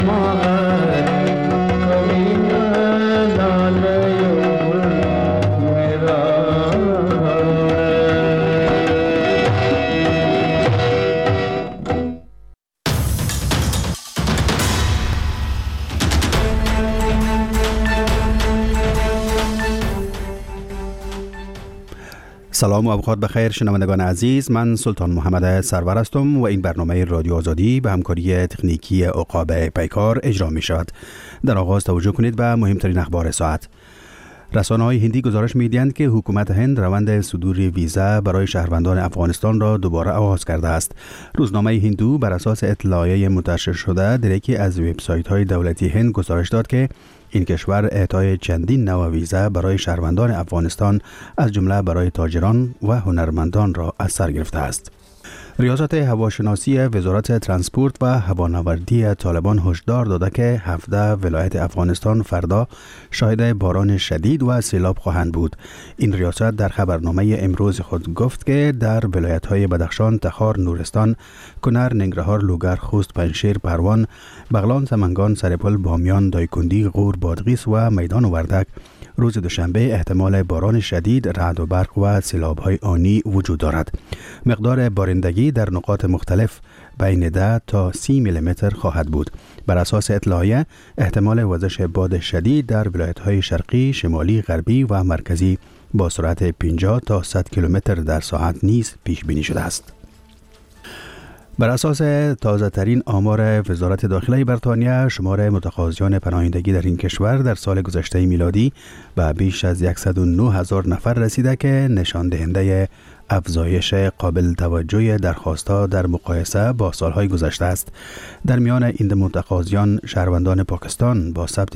سلام و اوقات بخیر شنوندگان عزیز، من سلطان محمد سرور هستم و این برنامه رادیو آزادی به همکاری تکنیکی عقاب پیکار اجرا می شود. در آغاز توجه کنید به مهمترین اخبار ساعت. رسانه‌های هندی گزارش می‌دهند که حکومت هند روند صدور ویزا برای شهروندان افغانستان را دوباره آغاز کرده است. روزنامه هندو بر اساس اطلاعیه منتشر شده در یکی از وبسایت‌های دولتی هند گزارش داد که این کشور اعطای چندین نوع ویزا برای شهروندان افغانستان از جمله برای تاجران و هنرمندان را از سر گرفته است. ریاست هواشناسی وزارت ترانسپورت و هوانوردی طالبان هشدار داده که 17 ولایت افغانستان فردا شاهد باران شدید و سیلاب خواهند بود. این ریاست در خبرنامه امروز خود گفت که در ولایت‌های بدخشان، تخار، نورستان، کنر، ننگرهار، لوگر، خوست، پنجشیر، پروان، بغلان، سمنگان، سرپل، بامیان، دایکندی، غور، بادغیس و میدان وردک روز دوشنبه احتمال باران شدید، رعد و برق و سیلاب‌های آنی وجود دارد. مقدار بارندگی در نقاط مختلف بین 10 تا 30 میلیمتر خواهد بود. بر اساس اطلاعیه احتمال وزش باد شدید در ولایت‌های شرقی، شمالی، غربی و مرکزی با سرعت 50 تا 100 کیلومتر در ساعت نیز پیش بینی شده است. بر اساس تازه ترین آمار وزارت داخله بریتانیا، شمار متقاضیان پناهندگی در این کشور در سال گذشته میلادی به بیش از 109,000 نفر رسیده که نشان دهنده افزایش قابل توجه درخواست‌ها در مقایسه با سالهای گذشته است. در میان این متقاضیان شهروندان پاکستان با ثبت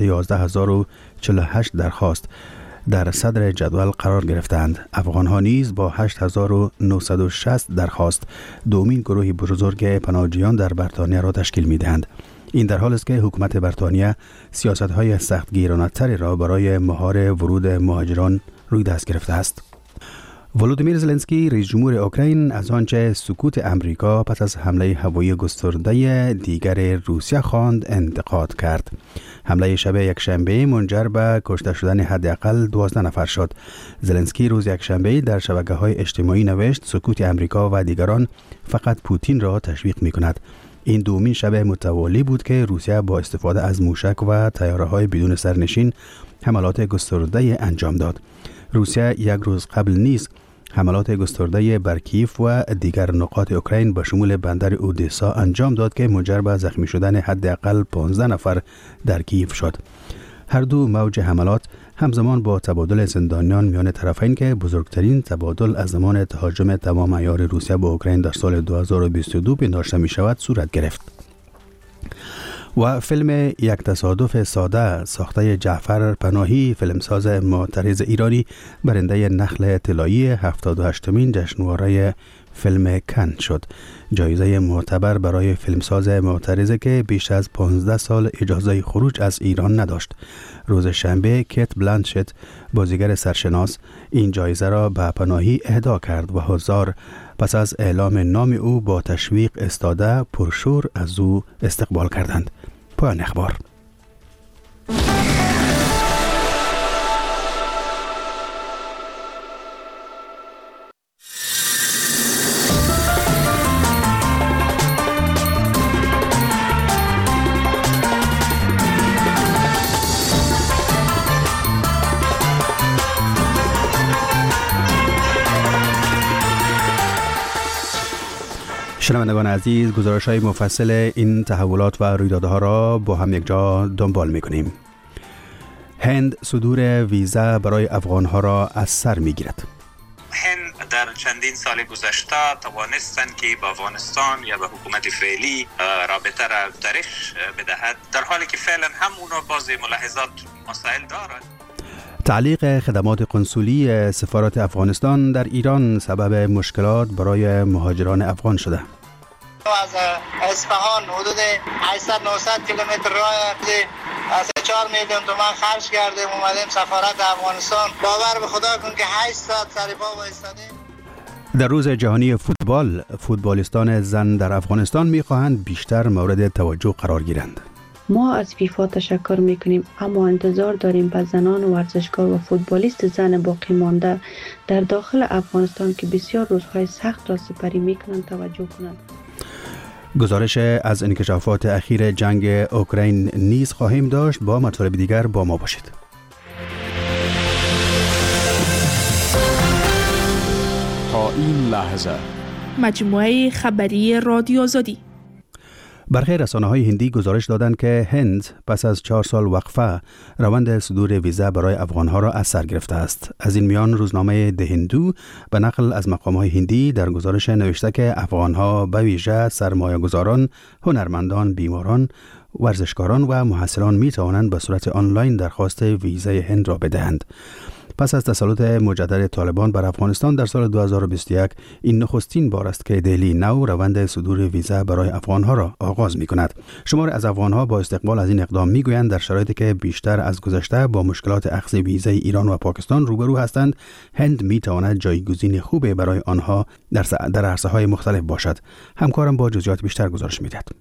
11,048 درخواست در صدر جدول قرار گرفتند. افغان‌ها نیز با 8,960 درخواست دومین گروه بزرگ پناهجویان در بریتانیا را تشکیل می‌دهند. این در حالی است که حکومت بریتانیا سیاست‌های سختگیرانه‌تری را برای مهار ورود مهاجران روی دست گرفته است. ولودیمیر زلنسکی رئیس جمهور اوکراین از آنچه سکوت امریکا پس از حمله هوایی گسترده دیگر روسیه خواند انتقاد کرد. حمله شب یکشنبه منجر به کشته شدن حداقل 12 نفر شد. زلنسکی روز یکشنبه در شبکه‌های اجتماعی نوشت سکوت امریکا و دیگران فقط پوتین را تشویق می‌کند. این دومین شب متوالی بود که روسیه با استفاده از موشک و طیاره‌های بدون سرنشین حملات گسترده انجام داد. روسیه یک روز قبل نیز حملات گسترده بر کیف و دیگر نقاط اوکراین به شمول بندر اودسا انجام داد که منجر به زخمی شدن حداقل 15 نفر در کیف شد. هر دو موج حملات همزمان با تبادل زندانیان میان طرفین که بزرگترین تبادل از زمان تهاجم تمام عیار روسیه به اوکراین در سال 2022 پنداشته می شود صورت گرفت. و فیلم یک تصادف ساده ساخته جعفر پناهی، فیلمساز معترض ایرانی، برنده نخل طلایی 78مین جشنواره فیلم کن شد. جایزه معتبر برای فیلمساز معترض که بیش از 15 سال اجازه خروج از ایران نداشت. روز شنبه کیت بلانشت، بازیگر سرشناس، این جایزه را به پناهی اهدا کرد و حضار پس از اعلام نام او با تشویق استاده پرشور از او استقبال کردند. پایان اخبار. شنوندگان عزیز، گزارش‌های مفصل این تحولات و رویدادها را با هم یک جا دنبال می‌کنیم. هند صدور ویزا برای افغان‌ها را از سر می‌گیرد. هند در چندین سال گذشته توانستند که به افغانستان یا به حکومت فعلی رابطه را گسترش بدهد، در حالی که فعلا هم اونا بعضی ملاحظات مسائل دارند. تعلیق خدمات قنسولی سفارت افغانستان در ایران سبب مشکلات برای مهاجران افغان شده. از اصفهان حدود 800-900 کیلومتر راه از 4 میلیون تومان خرج کردیم اومدیم سفارت افغانستان. باور به خدا کن که 8 ساعت سر پا وایسادیم. در روز جهانی فوتبال، فوتبالیستان زن در افغانستان می‌خواهند بیشتر مورد توجه قرار گیرند. ما از فیفا تشکر میکنیم، اما انتظار داریم به زنان ورزشکار و فوتبالیست زن باقی مانده در داخل افغانستان که بسیار روزهای سخت را سپری میکنند توجه کنند. گزارش از انکشافات اخیر جنگ اوکراین نیز خواهیم داشت. با مطالب دیگر با ما باشید. تا این لحظه مجموعه خبری رادیو آزادی. برخی رسانه‌های هندی گزارش دادند که هند پس از 4 سال وقفه روند صدور ویزا برای افغانها را از سر گرفته است. از این میان روزنامه ده هندو به نقل از مقام‌های هندی در گزارش نوشته که افغانها به ویژه سرمایه‌گذاران، هنرمندان، بیماران، ورزشکاران و محصلان می توانند به صورت آنلاین درخواست ویزای هند را بدهند. پس از تسلط مجدد طالبان بر افغانستان در سال 2021 این نخستین بار است که دهلی نو روند صدور ویزا برای افغانها را آغاز می کند. شمار از افغانها با استقبال از این اقدام می گویند در شرایطی که بیشتر از گذشته با مشکلات اخذ ویزای ایران و پاکستان روبرو هستند، هند می تواند جایگزین خوبی برای آنها در عرصه‌های مختلف باشد. همکارم با جزئیات بیشتر گزارش می دهد.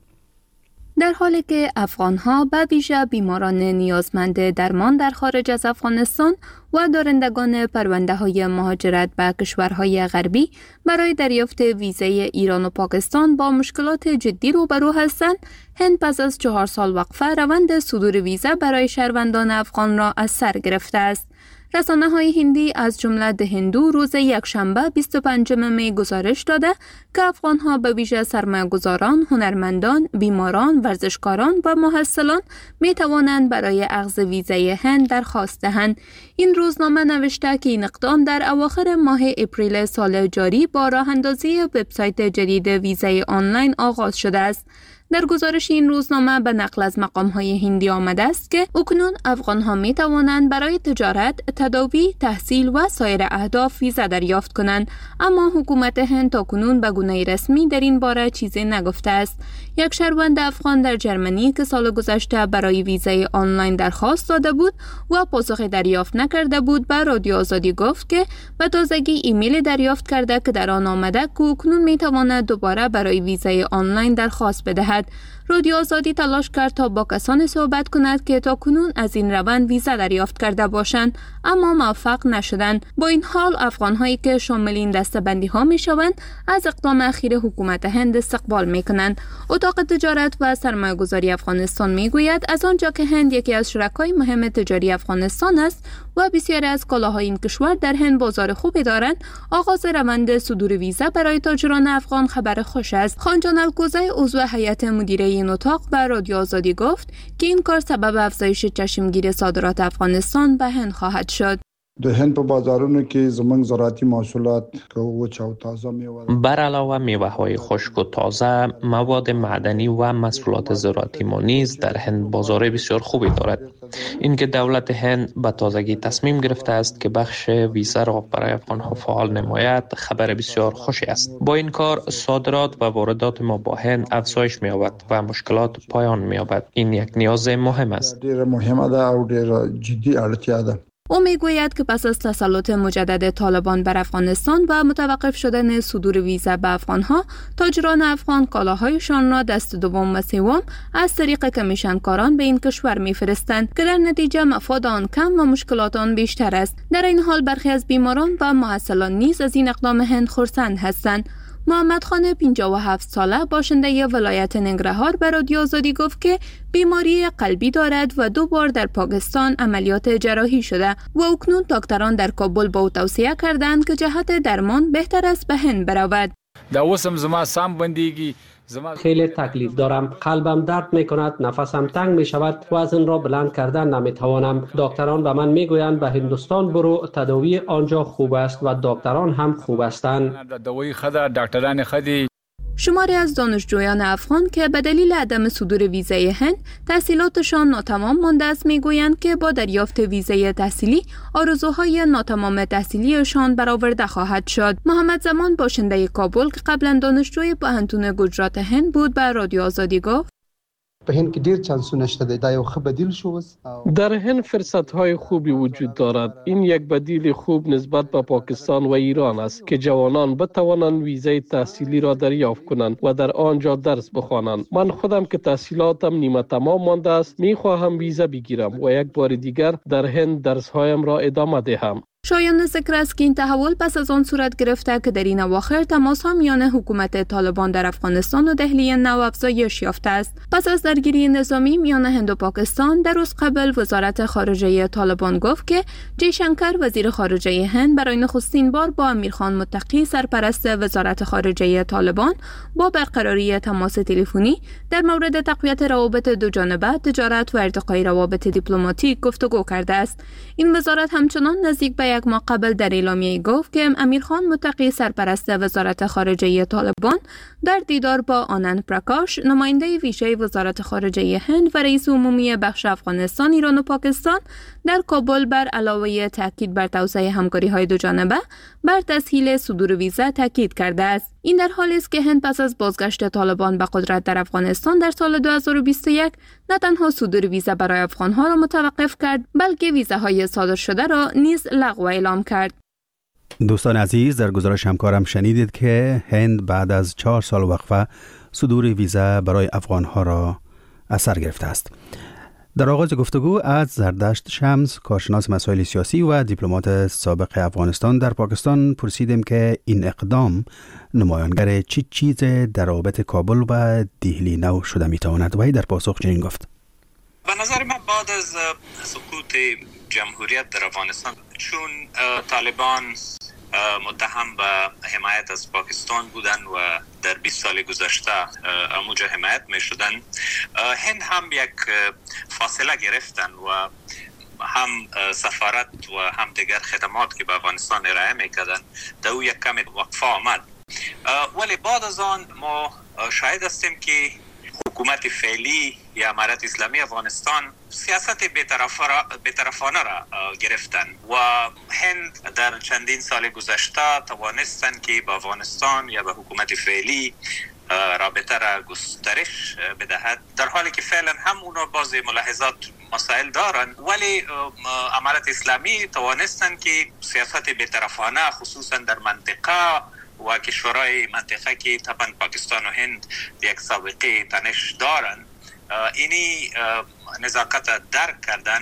در حالی که افغانها به ویژه بیماران نیازمند درمان در خارج از افغانستان و دارندگان پرونده‌های مهاجرت به کشورهای غربی برای دریافت ویزای ایران و پاکستان با مشکلات جدی روبرو هستند، هند پس از 4 سال وقفه روند صدور ویزا برای شهروندان افغان را از سر گرفته است. رسانه‌های هندی از جمله ده هندو روز یکشنبه 25 می گزارش داده که افغان‌ها به ویژه سرمایه‌گذاران، هنرمندان، بیماران، ورزشکاران و محصلان می‌توانند برای اخذ ویزای هند درخواست دهند. این روزنامه نوشته که این اقدام در اواخر ماه اپریل سال جاری با راه‌اندازی وبسایت جدید ویزای آنلاین آغاز شده است. در گزارش این روزنامه به نقل از مقام‌های هندی آمده است که اکنون افغان‌ها می توانند برای تجارت، تداوی، تحصیل و سایر اهداف ویزا دریافت کنند، اما حکومت هند تاکنون به گونه رسمی در این باره چیزی نگفته است. یک شهروند افغان در جرمنی که سال گذشته برای ویزای آنلاین درخواست داده بود و پاسخی دریافت نکرده بود به رادیو آزادی گفت که به تازگی ایمیل دریافت کرده که در آن آمده که اکنون می تواند دوباره برای ویزای آنلاین درخواست بدهد. رادیو آزادی تلاش کرد تا با کسانی صحبت کند که تاکنون از این روند ویزا دریافت کرده باشند، اما موفق نشدند. با این حال افغان‌هایی که شامل این دسته‌بندی‌ها می‌شوند از اقدام اخیر حکومت هند استقبال می‌کنند. اتاق تجارت و سرمایه‌گذاری افغانستان می‌گوید از آنجا که هند یکی از شرکای مهم تجاری افغانستان است و بسیاری از کالاهای این کشور در هند بازار خوبی دارند، آغاز روند صدور ویزا برای تاجران افغان خبر خوش است. خانجان الکوزی عضو هیئت مدیره این اتاق به رادیو آزادی گفت که این کار سبب افزایش چشمگیر صادرات افغانستان به هند خواهد شد. د هند په بازارونو کې زموږ زراعتي محصولات که وچ او تازه میوه بر علاوه میوه‌های خشک و تازه، مواد معدنی و محصولات زراعتی ما نیز در هند بازار بسیار خوبی دارد. اینکه دولت هند به تازگی تصمیم گرفته است که بخش ویزا را برای افغان‌ها فعال نماید خبر بسیار خوشی است. با این کار صادرات و واردات ما با هند افزایش می‌یابد و مشکلات پایان می‌یابد. این یک نیاز مهم است. ډېر مهمه ده او ډېر جدي اړتیا ده. او میگوید که پس از تسلط مجدد طالبان بر افغانستان و متوقف شدن صدور ویزا به افغانها، تاجران افغان کالاهایشان را دست دوم و سوم از طریق کمیشنکاران به این کشور میفرستند که در نتیجه مفاد آن کم و مشکلات آن بیشتر است. در این حال برخی از بیماران و محصلان نیز از این اقدام هند خرسند هستند. محمد خان 57 ساله باشنده ولایت ننگرهار به رادیو آزادی گفت که بیماری قلبی دارد و 2 بار در پاکستان عملیات جراحی شده و اکنون دکتران در کابل به او توصیه کردند که جهت درمان بهتر است به هند برود. خیلی تکلیف دارم، قلبم درد می کند، نفسم تنگ می شود، وزن را بلند کردن نمی توانم. دکتران به من می گویند به هندوستان برو، تداوی آنجا خوب است و دکتران هم خوب هستند. شماری از دانشجویان افغان که به دلیل عدم صدور ویزای هند تحصیلاتشان ناتمام مانده است میگویند که با دریافت ویزای تحصیلی آرزوهای ناتمام تحصیلیشان برآورده خواهد شد. محمد زمان باشنده کابل که قبلا دانشجوی پوهنتون گجرات هند بود به رادیو آزادی گفت: په هند کې ډیر چانسونه شته دا یو ښه بدیل شو. در هند فرصت‌های خوبی وجود دارد. این یک بدیل خوب نسبت به پاکستان و ایران است که جوانان بتوانند ویزای تحصیلی را دریافت کنند و در آنجا درس بخوانند. من خودم که تحصیلاتم نیمه تمام مانده است می‌خواهم ویزا بگیرم و یک بار دیگر در هند درس‌هایم را ادامه دهم. شایان ذکر است که این تحول پس از آن صورت گرفته که در این اواخر تماس‌ها میان حکومت طالبان در افغانستان و دهلی نو افزایش یافته است. پس از درگیری نظامی میان هند و پاکستان در روز قبل وزارت خارجه طالبان گفت که جیشنکر وزیر خارجه هند برای نخستین بار با امیرخان متقی سرپرست وزارت خارجه طالبان با برقراری تماس تلفنی در مورد تقویت روابط دوجانبه، تجارت و ارتقای روابط دیپلماتیک گفتگو کرده است. این وزارت همچنان نزدیک به یک ماه قبل در اعلامیه گفت که امیرخان متقی سرپرست وزارت خارجه طالبان در دیدار با آنند پرکاش نماینده ویژه وزارت خارجه هند و رئیس عمومی بخش افغانستان، ایران و پاکستان در کابل بر علاوه تاکید بر توسعه همکاری‌های دوجانبه بر تسهیل صدور ویزا تاکید کرده است. این در حالی است که هند پس از بازگشت طالبان به قدرت در افغانستان در سال 2021 نه تنها صدور ویزا برای افغان‌ها را متوقف کرد بلکه ویزاهای صادر شده را نیز لغو اعلام کرد. دوستان عزیز، در گزارش همکارم شنیدید که هند بعد از 4 سال وقفه صدور ویزا برای افغان‌ها را از سر گرفته است. در آغاز گفتگو از زردشت شمس، کارشناس مسائل سیاسی و دیپلمات سابق افغانستان در پاکستان پرسیدیم که این اقدام نمایانگر چی چیز در روابط کابل و دهلی نو شده میتواند؟ و در پاسخ چنین گفت: به نظر من بعد از سقوط جمهوریت در افغانستان، چون طالبان متهم به حمایت از پاکستان بودن و در 20 سال گذشته اموجه حمایت می شدن، هند هم یک فاصله گرفتن و هم سفارت و هم دیگر خدمات که به افغانستان ارائه می کردن در او یک کمی وقفه آمد. ولی بعد از آن ما شاهد هستیم که حکومت فعلی یا امارت اسلامی افغانستان سیاست بی‌طرفانه را گرفتن و هند در چندین سال گذشته توانستند که به افغانستان یا به حکومت فعلی رابطه را گسترش بدهد، در حالی که فعلا هم اونا بعضی ملاحظات مسائل دارن، ولی امارت اسلامی توانستند که سیاست بی‌طرفانه خصوصا در منطقه و کشورهای منطقه که طبعا پاکستان و هند یک سابقه تنش دارن، اینی نزاکت درک کردن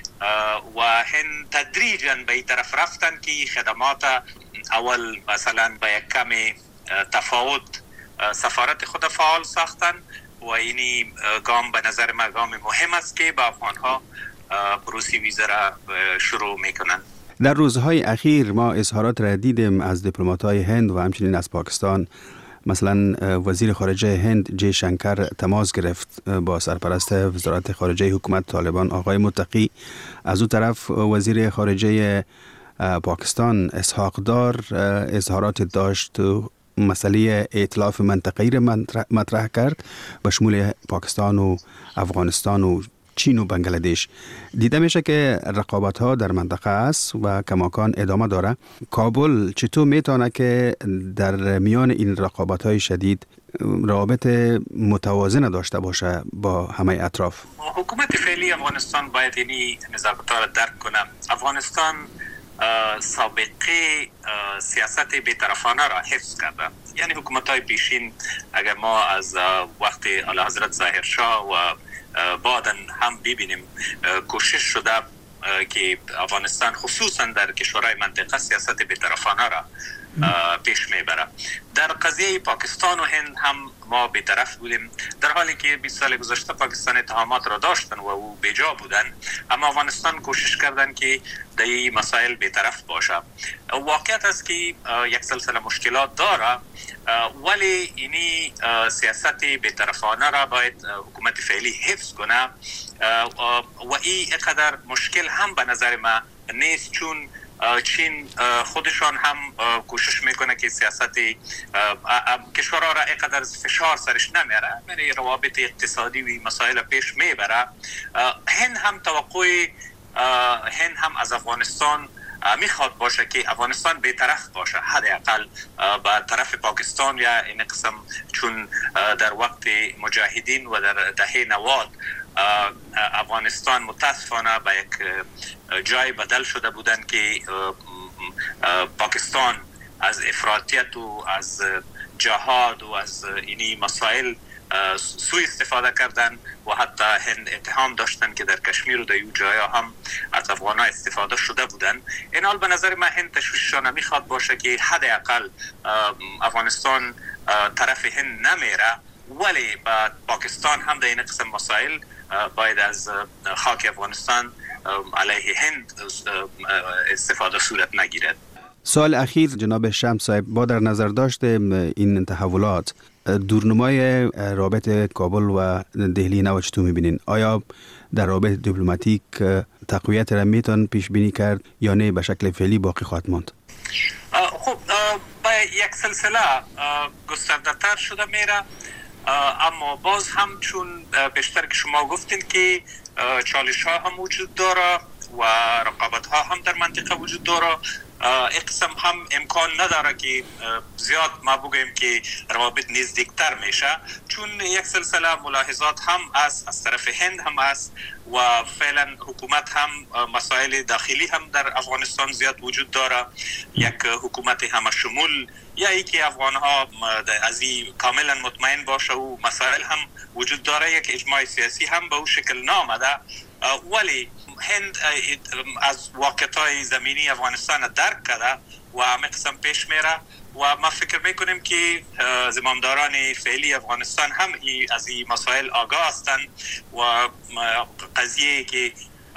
و هند تدریجاً به این طرف رفتن که خدمات اول مثلا به یک کمی تفاوت سفارت خود فعال ساختن و اینی گام به نظر من گام مهم است که با افغانها پروسی ویزا را شروع میکنن. در روزهای اخیر ما اظهارات را دیدیم از دیپلمات‌های هند و همچنین از پاکستان. مثلا وزیر خارجه هند جی شنکر تماس گرفت با سرپرست وزارت خارجه حکومت طالبان آقای متقی. از اون طرف وزیر خارجه پاکستان اسحاق دار اظهارات داشت، مسئله ائتلاف منطقه‌ای را مطرح کرد به شمول پاکستان و افغانستان و چین و بنگلادش. دیده میشه که رقابت ها در منطقه است و کماکان ادامه داره. کابل چطور میتونه که در میان این رقابت های شدید روابط متوازن داشته باشه با همه اطراف؟ حکومت فعلی افغانستان باید اینی نزاکت ها را درک کنه. افغانستان سابقه سیاست بی‌طرفانه را حفظ کرده. یعنی حکومت های پیشین، اگر ما از وقت اعلی حضرت ظاهرشاه و بعدن هم ببینیم، کوشش شده که افغانستان خصوصا در کشورهای منطقه سیاست بی‌طرفانه را پیش میبره. در قضیه پاکستان و هند هم ما بی‌طرف بودیم، در حالی که 20 سال گذشته پاکستان اتهامات را داشتن و او بیجا بودن، اما افغانستان کوشش کردن که در این مسائل بی‌طرف باشه. واقعیت است که یک سلسله مشکلات داره، ولی اینی سیاست بی‌طرفانه را باید حکومت فعلی حفظ کنه و این قدر مشکل هم به نظر من نیست، چون چین خودشان هم کوشش میکنه که سیاست کشورها را اینقدر فشار سرش نمیاره، یعنی روابط اقتصادی و مسائل پیش میبره. هند هم توقع هند هم از افغانستان میخواد باشه که افغانستان بی‌طرف باشه، حداقل به طرف پاکستان یا این قسم، چون در وقت مجاهدین و در دهه 90 افغانستان متاسفانه به یک جای بدل شده بودن که پاکستان از افراطیت و از جهاد و از اینی مسائل سوء استفاده کردن و حتی هند اتهام داشتن که در کشمیر و در این جایا هم از افغان ها استفاده شده بودن. این حال به نظر من هند تشویششان نمیخواد باشه که حداقل افغانستان طرف هند نمیره، ولی با پاکستان هم در این قسم مسائل باید از خاک افغانستان علیه هند استفاده صورت نگیرد. سال اخیر جناب شمس صاحب، با در نظر داشت این تحولات، دورنمای رابطه کابل و دهلی نو چطور میبینین؟ آیا در رابطه دیپلماتیک تقویت را میتون پیش بینی کرد یا نه به شکل فعلی باقی خواهد ماند؟ خب با یک سلسله گسترده تر شده میره، اما باز هم چون بیشتر که شما گفتین که چالش ها هم وجود داره و رقابت ها هم در منطقه وجود داره، اقسم هم امکان نداره که زیاد ما بگویم که روابط نزدیکتر میشه، چون یک سلسله ملاحظات هم از طرف هند هم است و فعلا حکومت هم مسائل داخلی هم در افغانستان زیاد وجود داره، یک حکومت همه شمول یا ای که افغان ها از این کاملا مطمئن باشه و مسائل هم وجود داره، یک اجماع سیاسی هم به اون شکل نامده، ولی هند از واقعیت‌های زمینی افغانستان درک کرده و همه قسم پیش میره و ما فکر میکنیم که زمامداران فعلی افغانستان هم از این مسائل آگاه هستند و قضیه که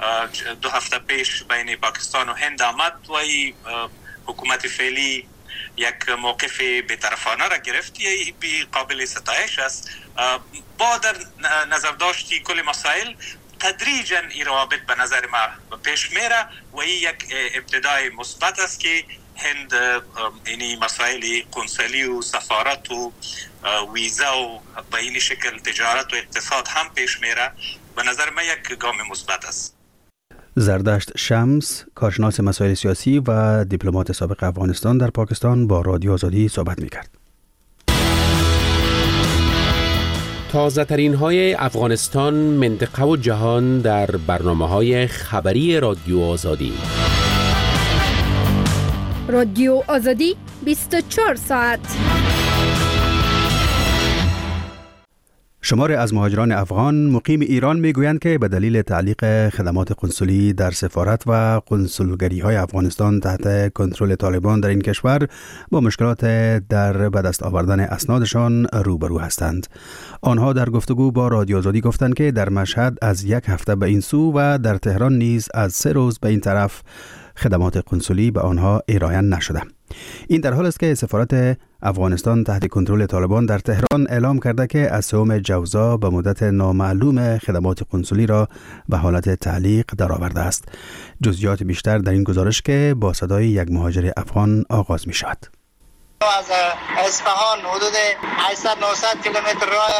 2 هفته پیش بین پاکستان و هند آمد و این حکومت فعلی یک موقف بی‌طرفانه را گرفت، یه قابل ستایش است. با در نظر داشتی کل مسائل تدریجاً این روابط به نظر ما پیش میره و این یک ابتدای مثبت است که هند اینی مسائل قنصلی و سفارت و ویزا و به این شکل تجارت و اقتصاد هم پیش میره، به نظر ما یک گام مثبت است. زردشت شمس، کارشناس مسائل سیاسی و دیپلمات سابق افغانستان در پاکستان، با رادیو آزادی صحبت میکرد. تازه ترین های افغانستان، منطقه و جهان در برنامه های خبری رادیو آزادی. رادیو آزادی 24 ساعت. شماری از مهاجران افغان مقیم ایران میگویند که به دلیل تعلیق خدمات قنسولی در سفارت و قنسولگری های افغانستان تحت کنترل طالبان در این کشور با مشکلات در به دست آوردن اسنادشان روبرو هستند. آنها در گفتگو با رادیو آزادی گفتند که در مشهد از 1 هفته به این سو و در تهران نیز از 3 روز به این طرف خدمات قنسولی به آنها ارائه نشده. این در حال است که سفارت افغانستان تحت کنترل طالبان در تهران اعلام کرده که از 3 جوزا به مدت نامعلوم خدمات قنسولی را به حالت تعلیق درآورده است. جزئیات بیشتر در این گزارش که با صدای یک مهاجر افغان آغاز می شود. از اصفهان حدود 800-900 کیلومتر راه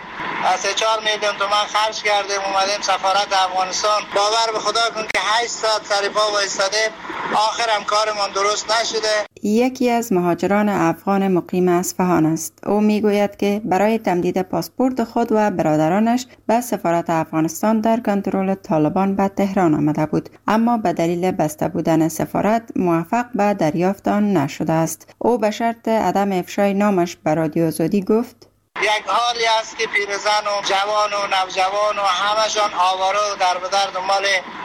از 4 میلیون تومان خرج کردیم اومدیم سفارت افغانستان. باور به خدا کن که 8 ساعت سر پا وایسادیم، آخرم کارمان درست نشده. یکی از مهاجران افغان مقیم اصفهان است. او میگوید که برای تمدید پاسپورت خود و برادرانش به سفارت افغانستان در کنترل طالبان به تهران آمده بود، اما به دلیل بسته بودن سفارت موفق به دریافت آن نشده است. او به شرط عدم افشای نامش به رادیو آزادی گفت: یک حالی است که پیرزن و جوان و نوجوان و همشان آواره و در بدر دنبال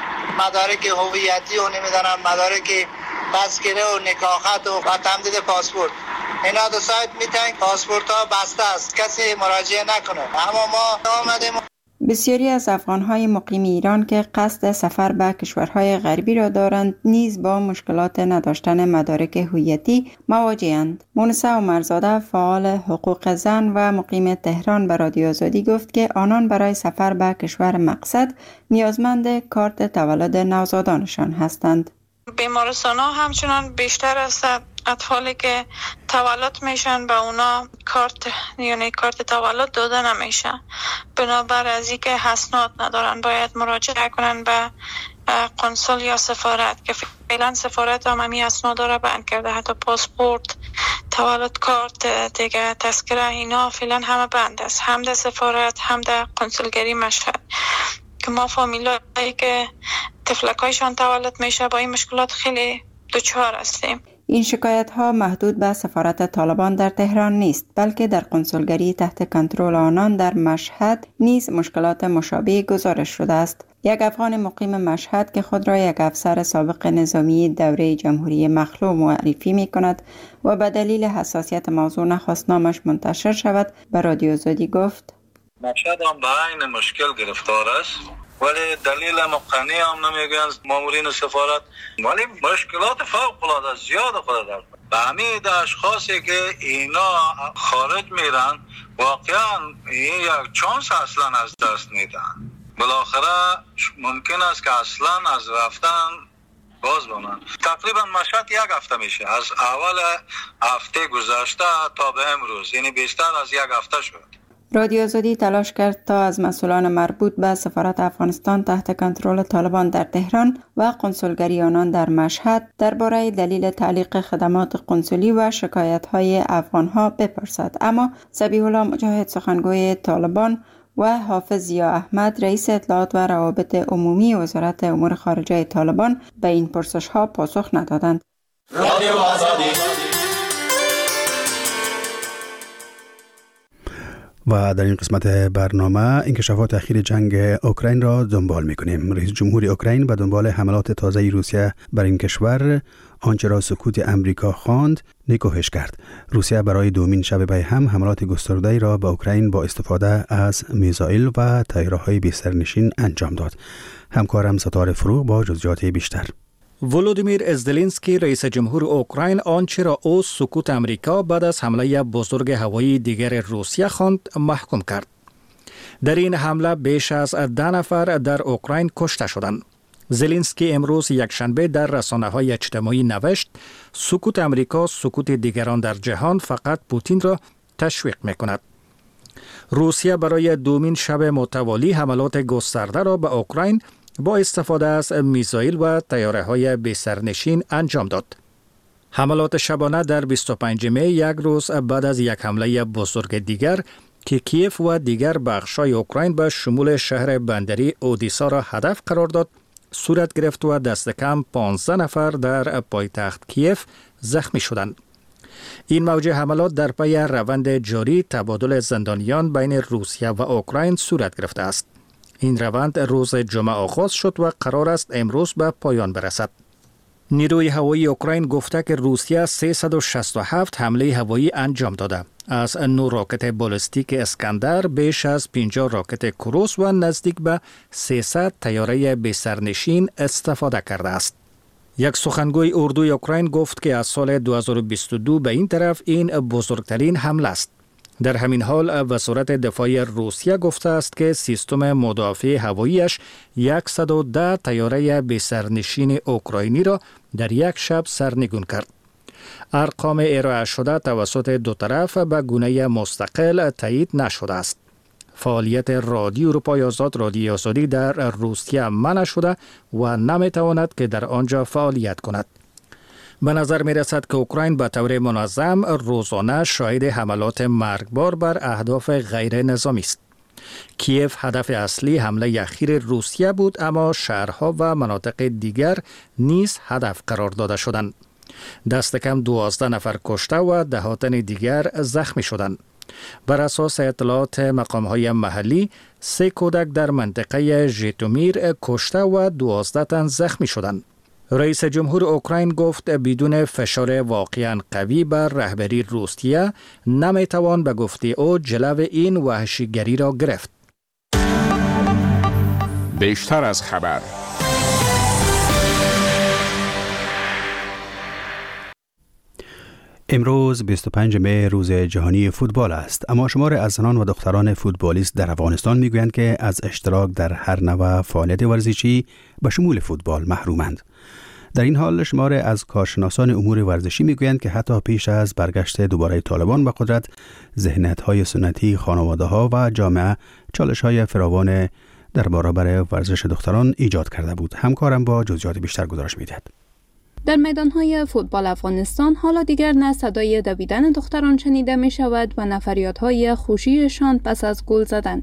مدارک هویتی و نمیدانم مدارک تذکره و نکاحت و تمدید پاسپورت. اینا دو سایت میتن پاسپورت ها بسته است، کسی مراجعه نکنه. اما ما آمدیم. بسیاری از افغانهای مقیم ایران که قصد سفر به کشورهای غربی را دارند نیز با مشکلات نداشتن مدارک هویتی مواجه‌اند. مونسه عمرزاده، فعال حقوق زن و مقیم تهران، به رادیو آزادی گفت که آنان برای سفر به کشور مقصد نیازمند کارت تولد نوزادانشان هستند. بیمارستان ها همچنان بیشتر است. اطفالی که تولد میشن به اونا کارت تولد داده نمیشه. بنابر از اینکه اسناد ندارن باید مراجعه کنن به قنصل یا سفارت که فعلا سفارت هم همی اسناد را بند کرده، حتی پاسپورت، تولد کارت دیگه، تذکره، اینا فعلا همه بند است، هم در سفارت هم در قنصلگری مشهد که ما فامیلایی که طفلکایشان تولد میشه با این مشکلات خیلی دچار هستیم. این شکایت ها محدود به سفارت طالبان در تهران نیست، بلکه در قنصلگری تحت کنترل آنان در مشهد نیز مشکلات مشابه گزارش شده است. یک افغان مقیم مشهد که خود را یک افسر سابق نظامی دوره جمهوری مخلوع معرفی می کند و به دلیل حساسیت موضوع نخواست نامش منتشر شود، به رادیو آزادی گفت: مشهد هم به عین مشکل گرفتار است، ولی دلیل مقنعی هم نمیگن مامورین سفارت، ولی مشکلات فوق العاده زیاد خود دارد. به همین اشخاصی که اینا خارج میرن واقعا این یک چانس اصلا از دست میدن، بالاخره ممکن است که اصلا از رفتن باز بمانند. تقریبا مشهد یک هفته میشه، از اول هفته گذشته تا به امروز، یعنی بیشتر از یک هفته شد. رادیو آزادی تلاش کرد تا از مسئولان مربوط به سفارت افغانستان تحت کنترل طالبان در تهران و قنصلگری آنان در مشهد درباره دلیل تعلیق خدمات قنصلی و شکایت‌های افغان‌ها بپرسد، اما ذبیح الله مجاهد سخنگوی طالبان و حافظ ضیا احمد رئیس اطلاعات و روابط عمومی وزارت امور خارجه طالبان به این پرسش‌ها پاسخ ندادند. رادیو آزادی. و در این قسمت برنامه انکشافات اخیر جنگ اوکراین را دنبال می‌کنیم. رئیس جمهور اوکراین به دنبال حملات تازه روسیه بر این کشور آنچه را سکوت امریکا خواند نکوهش کرد. روسیه برای دومین شب پی هم حملات گسترده‌ای را به اوکراین با استفاده از میزائیل و طیاره‌های بی‌سرنشین انجام داد. همکارم ستاره فروغ با جزئیات بیشتر. ولودیمیر زلنسکی رئیس جمهور اوکراین آنچه را او سکوت امریکا بعد از حمله بزرگ هوایی دیگر روسیه خواند محکوم کرد. در این حمله بیش از 10 نفر در اوکراین کشته شدند. زلنسکی امروز یکشنبه در رسانه‌های اجتماعی نوشت سکوت امریکا سکوت دیگران در جهان فقط پوتین را تشویق می‌کند. روسیه برای دومین شب متوالی حملات گسترده را به اوکراین با استفاده از میزائیل و طیاره‌های بی‌سرنشین انجام داد. حملات شبانه در 25 می یک روز بعد از یک حمله بزرگ دیگر که کیف و دیگر بخش‌های اوکراین به شمول شهر بندری اودیسا را هدف قرار داد صورت گرفت و دست کم 15 نفر در پایتخت کیف زخمی شدند. این موج حملات در پی روند جاری تبادل زندانیان بین روسیه و اوکراین صورت گرفته است. این روند روز جمعه آغاز شد و قرار است امروز به پایان برسد. نیروی هوایی اوکراین گفته که روسیه 367 حمله هوایی انجام داده. از 9 راکت بالستیک اسکندر بیش از 50 راکت کروس و نزدیک به 300 طیاره بی‌سرنشین استفاده کرده است. یک سخنگوی اردوی اوکراین گفت که از سال 2022 به این طرف این بزرگترین حمله است. در همین حال وزارت دفاع روسیه گفته است که سیستم مدافع هواییش 110 طیاره بی‌سرنشین اوکراینی را در یک شب سرنگون کرد. ارقام ارائه شده توسط دو طرف به گونه مستقل تایید نشده است. فعالیت رادیو اروپای آزاد رادیو آزادی در روسیه منع شده و نمیتواند که در آنجا فعالیت کند. به نظر می رسد که اوکراین به طور منظم روزانه شاهد حملات مرگبار بر اهداف غیر نظامی است. کیف هدف اصلی حمله اخیر روسیه بود، اما شهرها و مناطق دیگر نیز هدف قرار داده شدند. دست کم 12 نفر کشته و دهاتن دیگر زخمی شدند. بر اساس اطلاعات مقام‌های محلی 3 کودک در منطقه ژیتومیر کشته و 12 تن زخمی شدند. رئیس جمهور اوکراین گفت بدون فشار واقعاً قوی بر رهبری روسیه نمیتوان به گفته او جلو این وحشیگری را گرفت. بیشتر از خبر. امروز 25 می روز جهانی فوتبال است، اما شمار از زنان و دختران فوتبالیست در افغانستان میگویند که از اشتراک در هر نوع فعالیت ورزشی به شمول فوتبال محرومند. در این حال شمار از کارشناسان امور ورزشی میگویند که حتی پیش از برگشت دوباره طالبان به قدرت، ذهنیت‌های سنتی خانواده‌ها و جامعه چالش‌های فراوان در برابر ورزش دختران ایجاد کرده بود. همکارم با جزئیات بیشتر گزارش می‌دهد. در میدان‌های فوتبال افغانستان حالا دیگر نه صدای دویدن دختران شنیده می شود و نه فریادهای خوشیشان پس از گل زدن.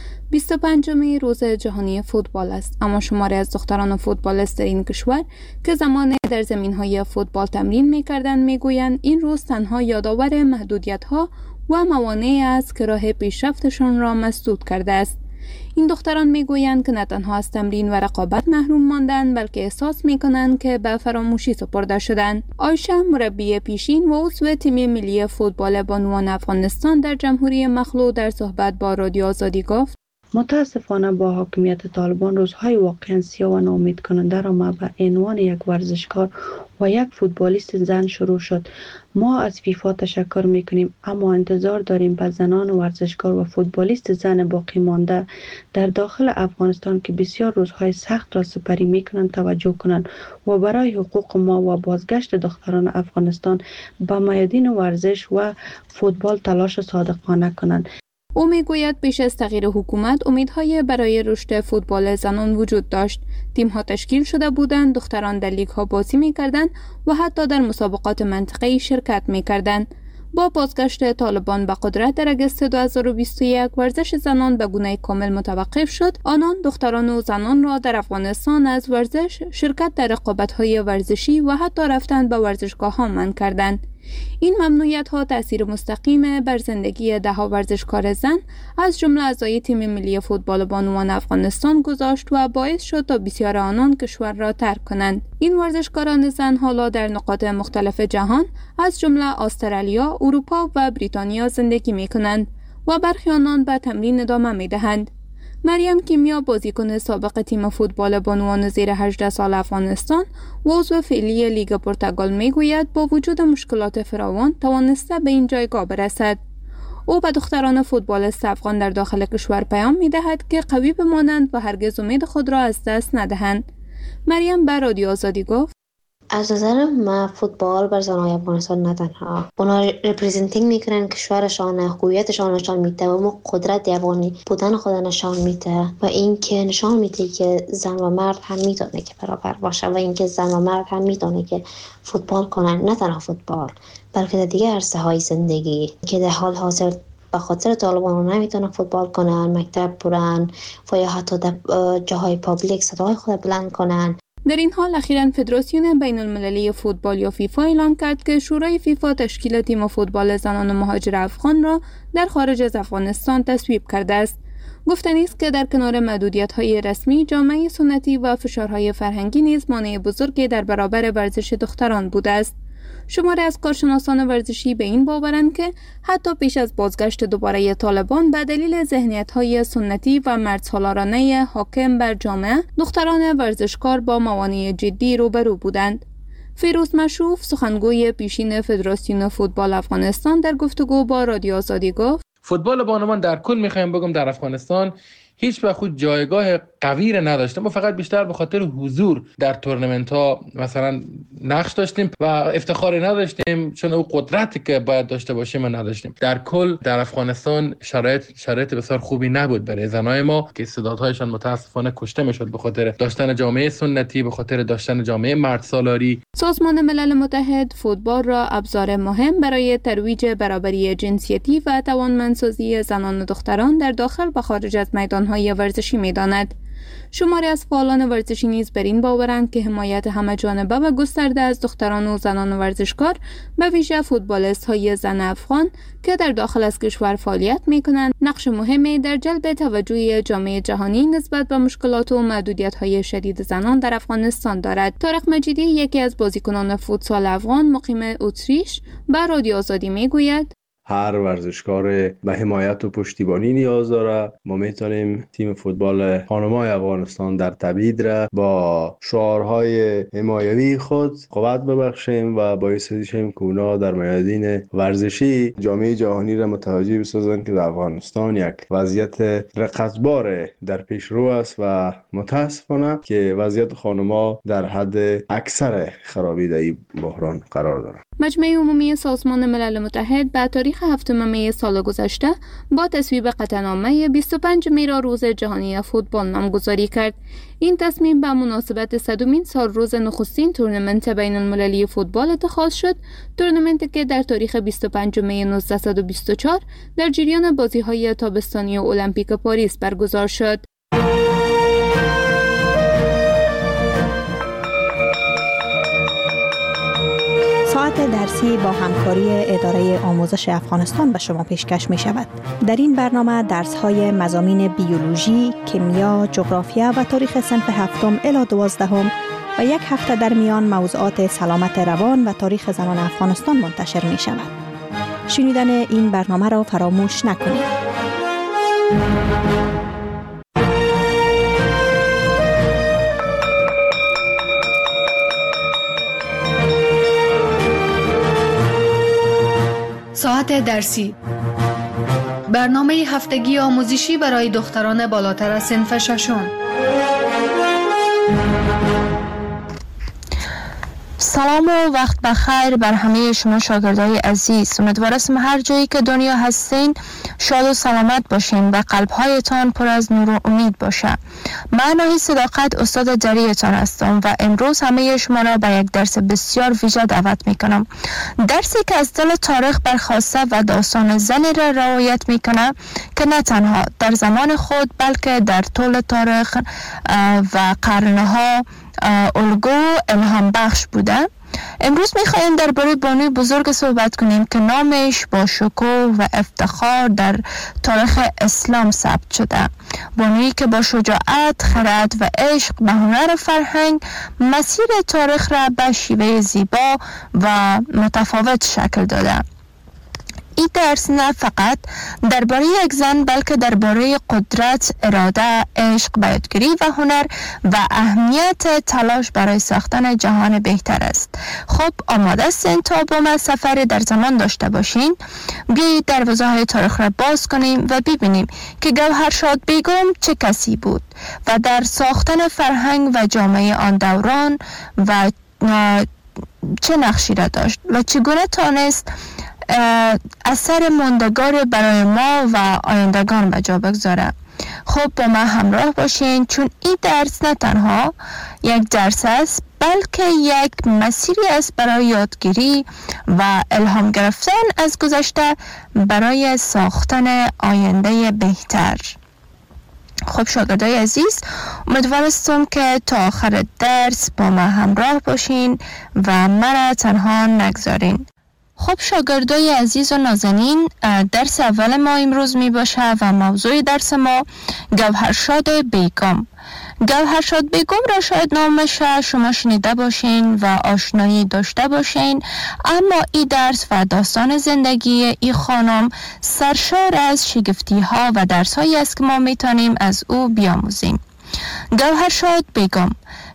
25مین روز جهانی فوتبال است، اما شماری از دختران فوتبالیست در این کشور که زمانی در زمین‌های فوتبال تمرین می‌کردند می‌گویند این روز تنها یادآور محدودیت‌ها و موانعی است که راه پیشرفتشان را مسدود کرده است. این دختران میگویند که نه تنها از تمرین و رقابت محروم ماندند، بلکه احساس میکنند که به فراموشی سپرده شدند. عایشه، مربی پیشین و عضو تیم ملی فوتبال بانوان افغانستان در جمهوری مخلوع، در صحبت با رادیو آزادی گفت: متاسفانه با حاکمیت طالبان روزهای واقعا سیاه و ناامید کننده را ما به عنوان یک ورزشکار و یک فوتبالیست زن شروع شد. ما از فیفا تشکر میکنیم، اما انتظار داریم به زنان ورزشکار و فوتبالیست زن باقی مانده در داخل افغانستان که بسیار روزهای سخت را سپری میکنند توجه کنند و برای حقوق ما و بازگشت دختران افغانستان به میادین ورزش و فوتبال تلاش صادقانه کنند. او میگوید پیش از تغییر حکومت امیدهای برای رشد فوتبال زنان وجود داشت. تیم‌ها تشکیل شده بودند، دختران در لیگ‌ها بازی می‌کردند و حتی در مسابقات منطقه‌ای شرکت می‌کردند. با بازگشت طالبان به قدرت در اگست 2021 ورزش زنان به گونه کامل متوقف شد. آنان دختران و زنان را در افغانستان از ورزش، شرکت در رقابت‌های ورزشی و حتی رفتن به ورزشگاه‌ها منع کردند. این ممنوعیت‌ها تأثیر مستقیم بر زندگی ده‌ها ورزشکار زن از جمله اعضای تیم ملی فوتبال بانوان افغانستان گذاشت و باعث شد تا بسیار آنان کشور را ترک کنند. این ورزشکاران زن حالا در نقاط مختلف جهان از جمله استرالیا، اروپا و بریتانیا زندگی می‌کنند و برخی آنان به تمرین ادامه می‌دهند. مریم کیمیا، بازیکن سابق تیم فوتبال بانوان زیر 18 سال افغانستان و عضو فعلی لیگ پرتغال میگوید با وجود مشکلات فراوان توانسته به این جایگاه برسد. او به دختران فوتبالیست افغان در داخل کشور پیام می‌دهد که قوی بمانند و هرگز امید خود را از دست ندهند. مریم به رادیو آزادی گفت: از نظر ما فوتبال بر زنای افغانستان نه تنها اونا ریپرزنتینگ میکنن کشورشان، هویتشان نشان میده و قدرت افغانی بودن خود نشان میده و اینکه نشان میده که زن و مرد هم میتونه که برابر باشه و اینکه زن و مرد هم میتونه که فوتبال کنن، نه تنها فوتبال بلکه در دیگه عرصه های زندگی که در حال حاضر به خاطر طالبان نمیتونن فوتبال کنن، مکتب برن و یا حتی در جاهای پابلیک صدای خود بلند کنن. در این حال اخیراً فدراسیون بین المللی فوتبال یا فیفا اعلام کرد که شورای فیفا تشکیل تیم فوتبال زنان مهاجر افغان را در خارج از افغانستان تصویب کرده است. گفتنی است که در کنار محدودیت‌های رسمی، جامعه سنتی و فشارهای فرهنگی نیز مانع بزرگی در برابر ورزش دختران بوده است. شماری از کارشناسان ورزشی به این باورند که حتی پیش از بازگشت دوباره طالبان به دلیل ذهنیت‌های سنتی و مردسالارانه حاکم بر جامعه، دختران ورزشکار با موانع جدی روبرو بودند. فیروز مشروف، سخنگوی پیشین فدراسیون فوتبال افغانستان، در گفتگو با رادیو آزادی گفت: فوتبال بانوان در کل می‌خوایم بگم در افغانستان هیچ به خود جایگاه قوی را نداشتیم. ما فقط بیشتر به خاطر حضور در تورنمنت ها مثلا نقش داشتیم و افتخاری نداشتیم، چون او قدرتی که باید داشته باشیم و نداشتیم. در کل در افغانستان شرایط بسیار خوبی نبود برای زنای ما که استعدادهایشان متاسفانه کشته میشد به خاطر داشتن جامعه سنتی، به خاطر داشتن جامعه مرد سالاری. سازمان ملل متحد فوتبال را ابزار مهم برای ترویج برابری جنسیتی و توانمندسازی زنان و دختران در داخل و خارج از میدان‌های ورزشی می‌داند. شماری از فعالان ورزشی نیز بر این باورند که حمایت همه جانبه و گسترده از دختران و زنان ورزشکار، به ویژه فوتبالیست‌های زن افغان که در داخل از کشور فعالیت می‌کنند، نقش مهمی در جلب توجه جامعه جهانی نسبت به مشکلات و محدودیت‌های شدید زنان در افغانستان دارد. طارق مجیدی، یکی از بازیکنان فوتسال افغان مقیم اتریش، به رادیو آزادی می‌گوید: هر ورزشکار به حمایت و پشتیبانی نیاز داره. ما میتونیم تیم فوتبال خانم‌های افغانستان در تبعید را با شعارهای حمایوی خود قوت ببخشیم و باعث شیم که اونا در میادین ورزشی جامعه جهانی را متوجه بسازند که در افغانستان یک وضعیت رقصبار در پیش رو است و متاسفانه که وضعیت خانم‌ها در حد اکثر خرابی در این بحران قرار دارد. مجمع عمومی سازمان ملل متحد به تاریخ تاریخ 7 می سال گذشته با تصویب قطعنامه 25 می را روز جهانی فوتبال نامگذاری کرد. این تصمیم به مناسبت 100مین سال روز نخستین تورنمنت بین المللی فوتبال اتخاذ شد، تورنمنتی که در تاریخ 25 می 1924 در جریان بازی‌های تابستانی المپیک پاریس برگزار شد. ساعت درسی با همکاری اداره آموزش افغانستان به شما پیشکش می شود. در این برنامه درس‌های مضامین بیولوژی، کیمیا، جغرافیا و تاریخ صنف 7 الی 12 و یک هفته در میان موضوعات سلامت روان و تاریخ زنان افغانستان منتشر می شود. شنیدن این برنامه را فراموش نکنید. ساعت درسی، برنامه هفتگی آموزشی برای دختران بالاتر از صنف 6. سلام و وقت بخیر بر همه شما شاگردای عزیز. امیدوارم هر جایی که دنیا هستین شاد و سلامت باشین و قلب‌هایتان پر از نور و امید باشه. من ناهی صداقت استاد دریتان هستم و امروز همه شما را به یک درس بسیار ویژه دعوت میکنم. درسی که از دل تاریخ برخواسته و داستان زنی را روایت میکنه که نه تنها در زمان خود بلکه در طول تاریخ و قرنها الگو الهام بخش بوده. امروز میخوایم درباره بانوی بزرگ صحبت کنیم که نامش با شکوه و افتخار در تاریخ اسلام ثبت شده. بانویی که با شجاعت، خرد و عشق به هنر فرهنگ مسیر تاریخ را به شیوه زیبا و متفاوت شکل داده. این درس نه فقط درباره یک زن بلکه درباره قدرت، اراده، عشق، بیاتگری و هنر و اهمیت تلاش برای ساختن جهان بهتر است. خب آماده هستین تا با ما سفر در زمان داشته باشین؟ بیایید دروازه‌های تاریخ را باز کنیم و ببینیم که گوهرشاد بیگم چه کسی بود و در ساختن فرهنگ و جامعه آن دوران و چه نقشی را داشت و چگونه تانست اثر ماندگار برای ما و آیندگان به جا بگذاره. خب با ما همراه باشین چون این درس نه تنها یک درس است بلکه یک مسیری است برای یادگیری و الهام گرفتن از گذشته برای ساختن آینده بهتر. خب شاگردای عزیز، امیدوارم که تا آخر درس با ما همراه باشین و مرا تنها نگذارین. خب شاگردای عزیز و نازنین، درس اول ما امروز می باشه و موضوع درس ما گوهرشاد بیگم. گوهرشاد بیگم را شاید نامش شما شنیده باشین و آشنایی داشته باشین، اما این درس و داستان زندگی این خانم سرشار از شگفتی ها و درس هایی است که ما میتونیم از او بیاموزیم. گوهرشاد بیگم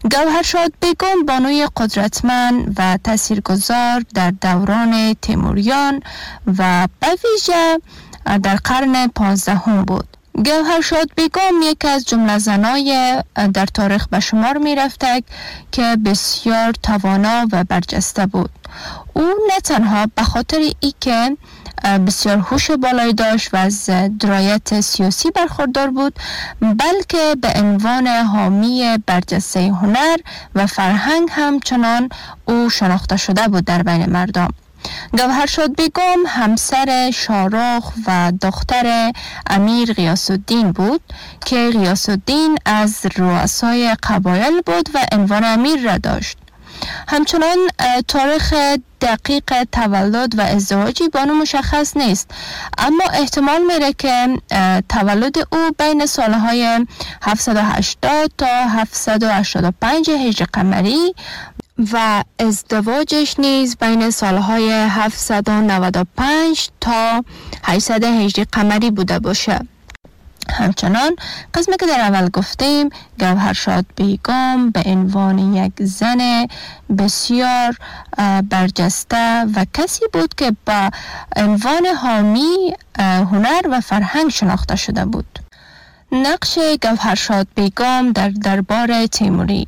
بانوی قدرتمند و تاثیرگذار در دوران تیموریان و به ویژه در قرن 15 بود. گوهرشاد بیگم یک از جمله زنای در تاریخ به شمار می رفته که بسیار توانا و برجسته بود. او نه تنها به خاطر ای که بسیار هوش بالایی داشت و از درایت سیاسی برخوردار بود، بلکه به عنوان حامی برجسته هنر و فرهنگ همچنان او شناخته شده بود در بین مردم. گوهرشاد بیگم همسر شاهرخ و دختر امیر غیاث الدین بود که غیاث الدین از رؤسای قبایل بود و عنوان امیر را داشت. همچنان تاریخ دقیق تولد و ازدواجی بانو مشخص نیست، اما احتمال میره که تولد او بین سالهای 780 تا 785 هجری قمری و ازدواجش نیز بین سالهای 795 تا 800 هجری قمری بوده باشه. همچنان قسمی که در اول گفتیم، گوهرشاد بیگم به عنوان یک زن بسیار برجسته و کسی بود که با عنوان حامی هنر و فرهنگ شناخته شده بود. نقش گوهرشاد بیگم در دربار تیموری.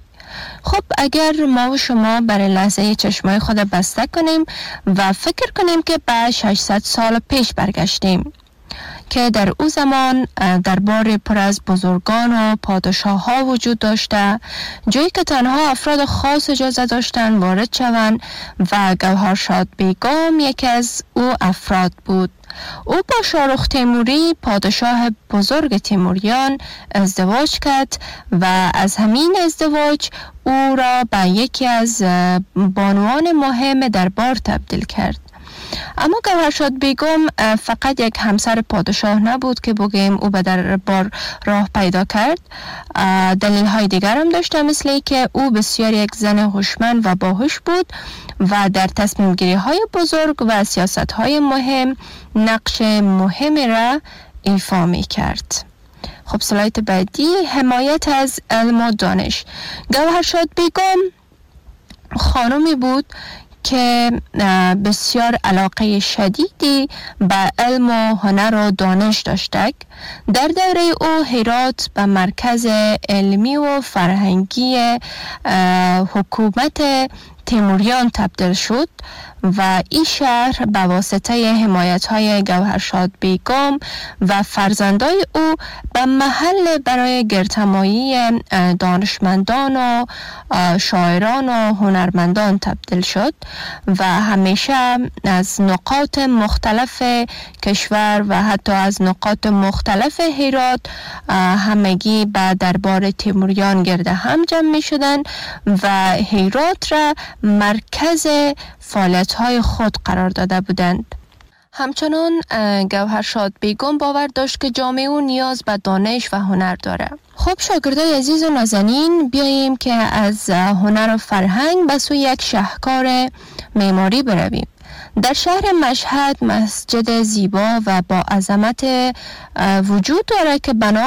خب اگر ما و شما برای لحظه چشمای خود بسته کنیم و فکر کنیم که به 600 سال پیش برگشتیم که در او زمان دربار پر از بزرگان و پادشاه ها وجود داشته، جایی که تنها افراد خاص اجازه داشتند وارد شوند و گوهرشاد بیگم یکی از او افراد بود. او با شاهرخ تیموری پادشاه بزرگ تیموریان ازدواج کرد و از همین ازدواج او را به یکی از بانوان مهم دربار تبدیل کرد. اما گوهرشاد بیگم فقط یک همسر پادشاه نبود که بگیم او به دربار راه پیدا کرد. دلیل های دیگر هم داشته، مثل که او بسیار یک زن هوشمند و باهوش بود و در تصمیم گیری های بزرگ و سیاست های مهم نقش مهمی را ایفا می کرد. خب سلایت بعدی، حمایت از علم و دانش. گوهرشاد بیگم خانمی بود که بسیار علاقه شدیدی به علم و هنر و دانش داشته. در دوره او هرات به مرکز علمی و فرهنگی حکومت تیموریان تبدیل شد و این شهر به واسطه حمایت‌های گوهرشاد بیگم و فرزندای او به محل برای گردهمایی دانشمندان و شاعران و هنرمندان تبدیل شد و همیشه از نقاط مختلف کشور و حتی از نقاط مختلف هرات همگی به دربار تیموریان گرد هم جمع می شدند و هرات را مرکز فعالیت‌های خود قرار داده بودند. همچنان گوهرشاد بیگم باور داشت که جامعه او نیاز به دانش و هنر داره. خب شاگردای عزیز و نازنین، بیاییم که از هنر و فرهنگ به سوی یک شاهکار معماری برویم. در شهر مشهد مسجد زیبا و با عظمت وجود داره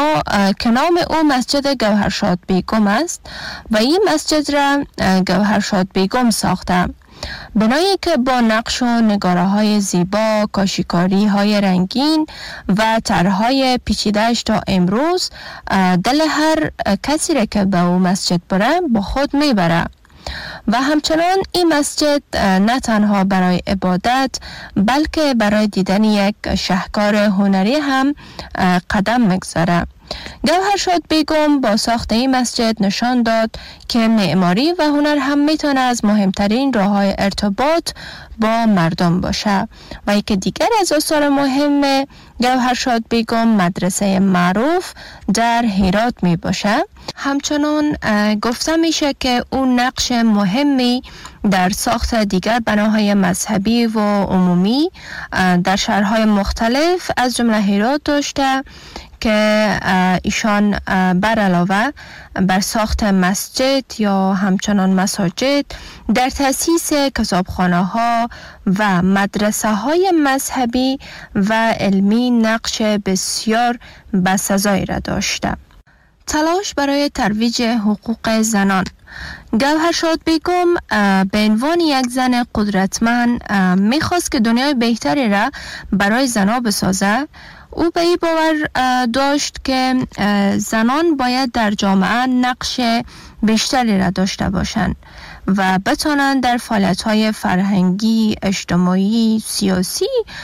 که نام او مسجد گوهرشاد بیگم است و این مسجد را گوهرشاد بیگم ساخته. بنایی که با نقش و نگاره های زیبا، کاشیکاری های رنگین و طرحهای پیچیده‌اش تا امروز دل هر کسی را که به او مسجد بره با خود میبره. و همچنان این مسجد نه تنها برای عبادت بلکه برای دیدن یک شاهکار هنری هم قدم میگذاره. گوهرشاد بیگم با ساخت این مسجد نشان داد که معماری و هنر هم میتونه از مهمترین راه‌های ارتباط با مردم باشه و یکی دیگر از آثار مهم گوهرشاد بیگم مدرسه معروف در هرات می باشه. همچنان گفته میشه که اون نقش مهمی در ساخت دیگر بناهای مذهبی و عمومی در شهرهای مختلف از جمله هرات داشته که ایشان بر علاوه بر ساخت مسجد یا همچنان مساجد در تأسیس کتابخانه ها و مدرسه های مذهبی و علمی نقش بسیار بسزایی را داشته. تلاش برای ترویج حقوق زنان. گوهرشاد بیگم به عنوان یک زن قدرتمند میخواست که دنیای بهتری را برای زنان بسازه. او به این باور داشت که زنان باید در جامعه نقش بیشتری را داشته باشند و بتوانند در فعالیت‌های فرهنگی، اجتماعی، سیاسی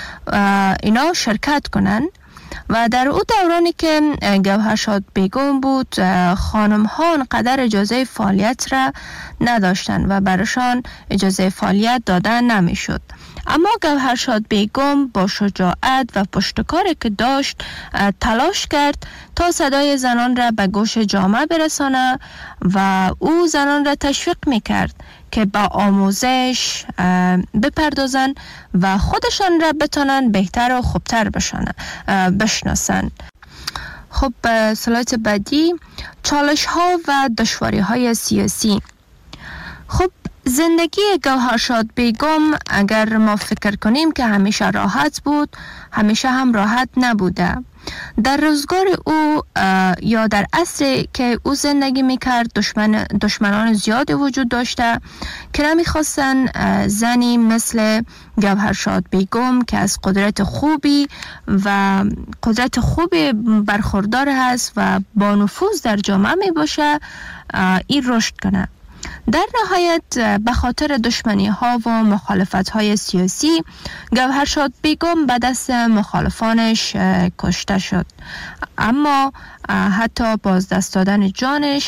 اینا شرکت کنند. و در او دورانی که گوهرشاد بیگم بود خانم‌ها انقدر اجازه فعالیت را نداشتند و برایشان اجازه فعالیت دادن نمیشد. اما گوهرشاد بیگم با شجاعت و پشتکاری که داشت تلاش کرد تا صدای زنان را به گوش جامعه برسانه و او زنان را تشویق میکرد که با آموزش بپردازن و خودشان را بتانن بهتر و خوبتر بشناسن. خب سلایت بعدی، چالش ها و دشواری های سیاسی. خب زندگی گوهرشاد بیگم اگر ما فکر کنیم که همیشه راحت بود، همیشه هم راحت نبوده. در روزگار او یا در عصری که او زندگی میکرد دشمنان زیادی وجود داشته که نمیخواستن زنی مثل گوهرشاد بیگم که از قدرت خوبی برخوردار هست و با نفوذ در جامعه می باشه این رشد کنه. در نهایت به خاطر دشمنی ها و مخالفت های سیاسی گوهرشاد بیگم به دست مخالفانش کشته شد، اما حتی بازدست دادن جانش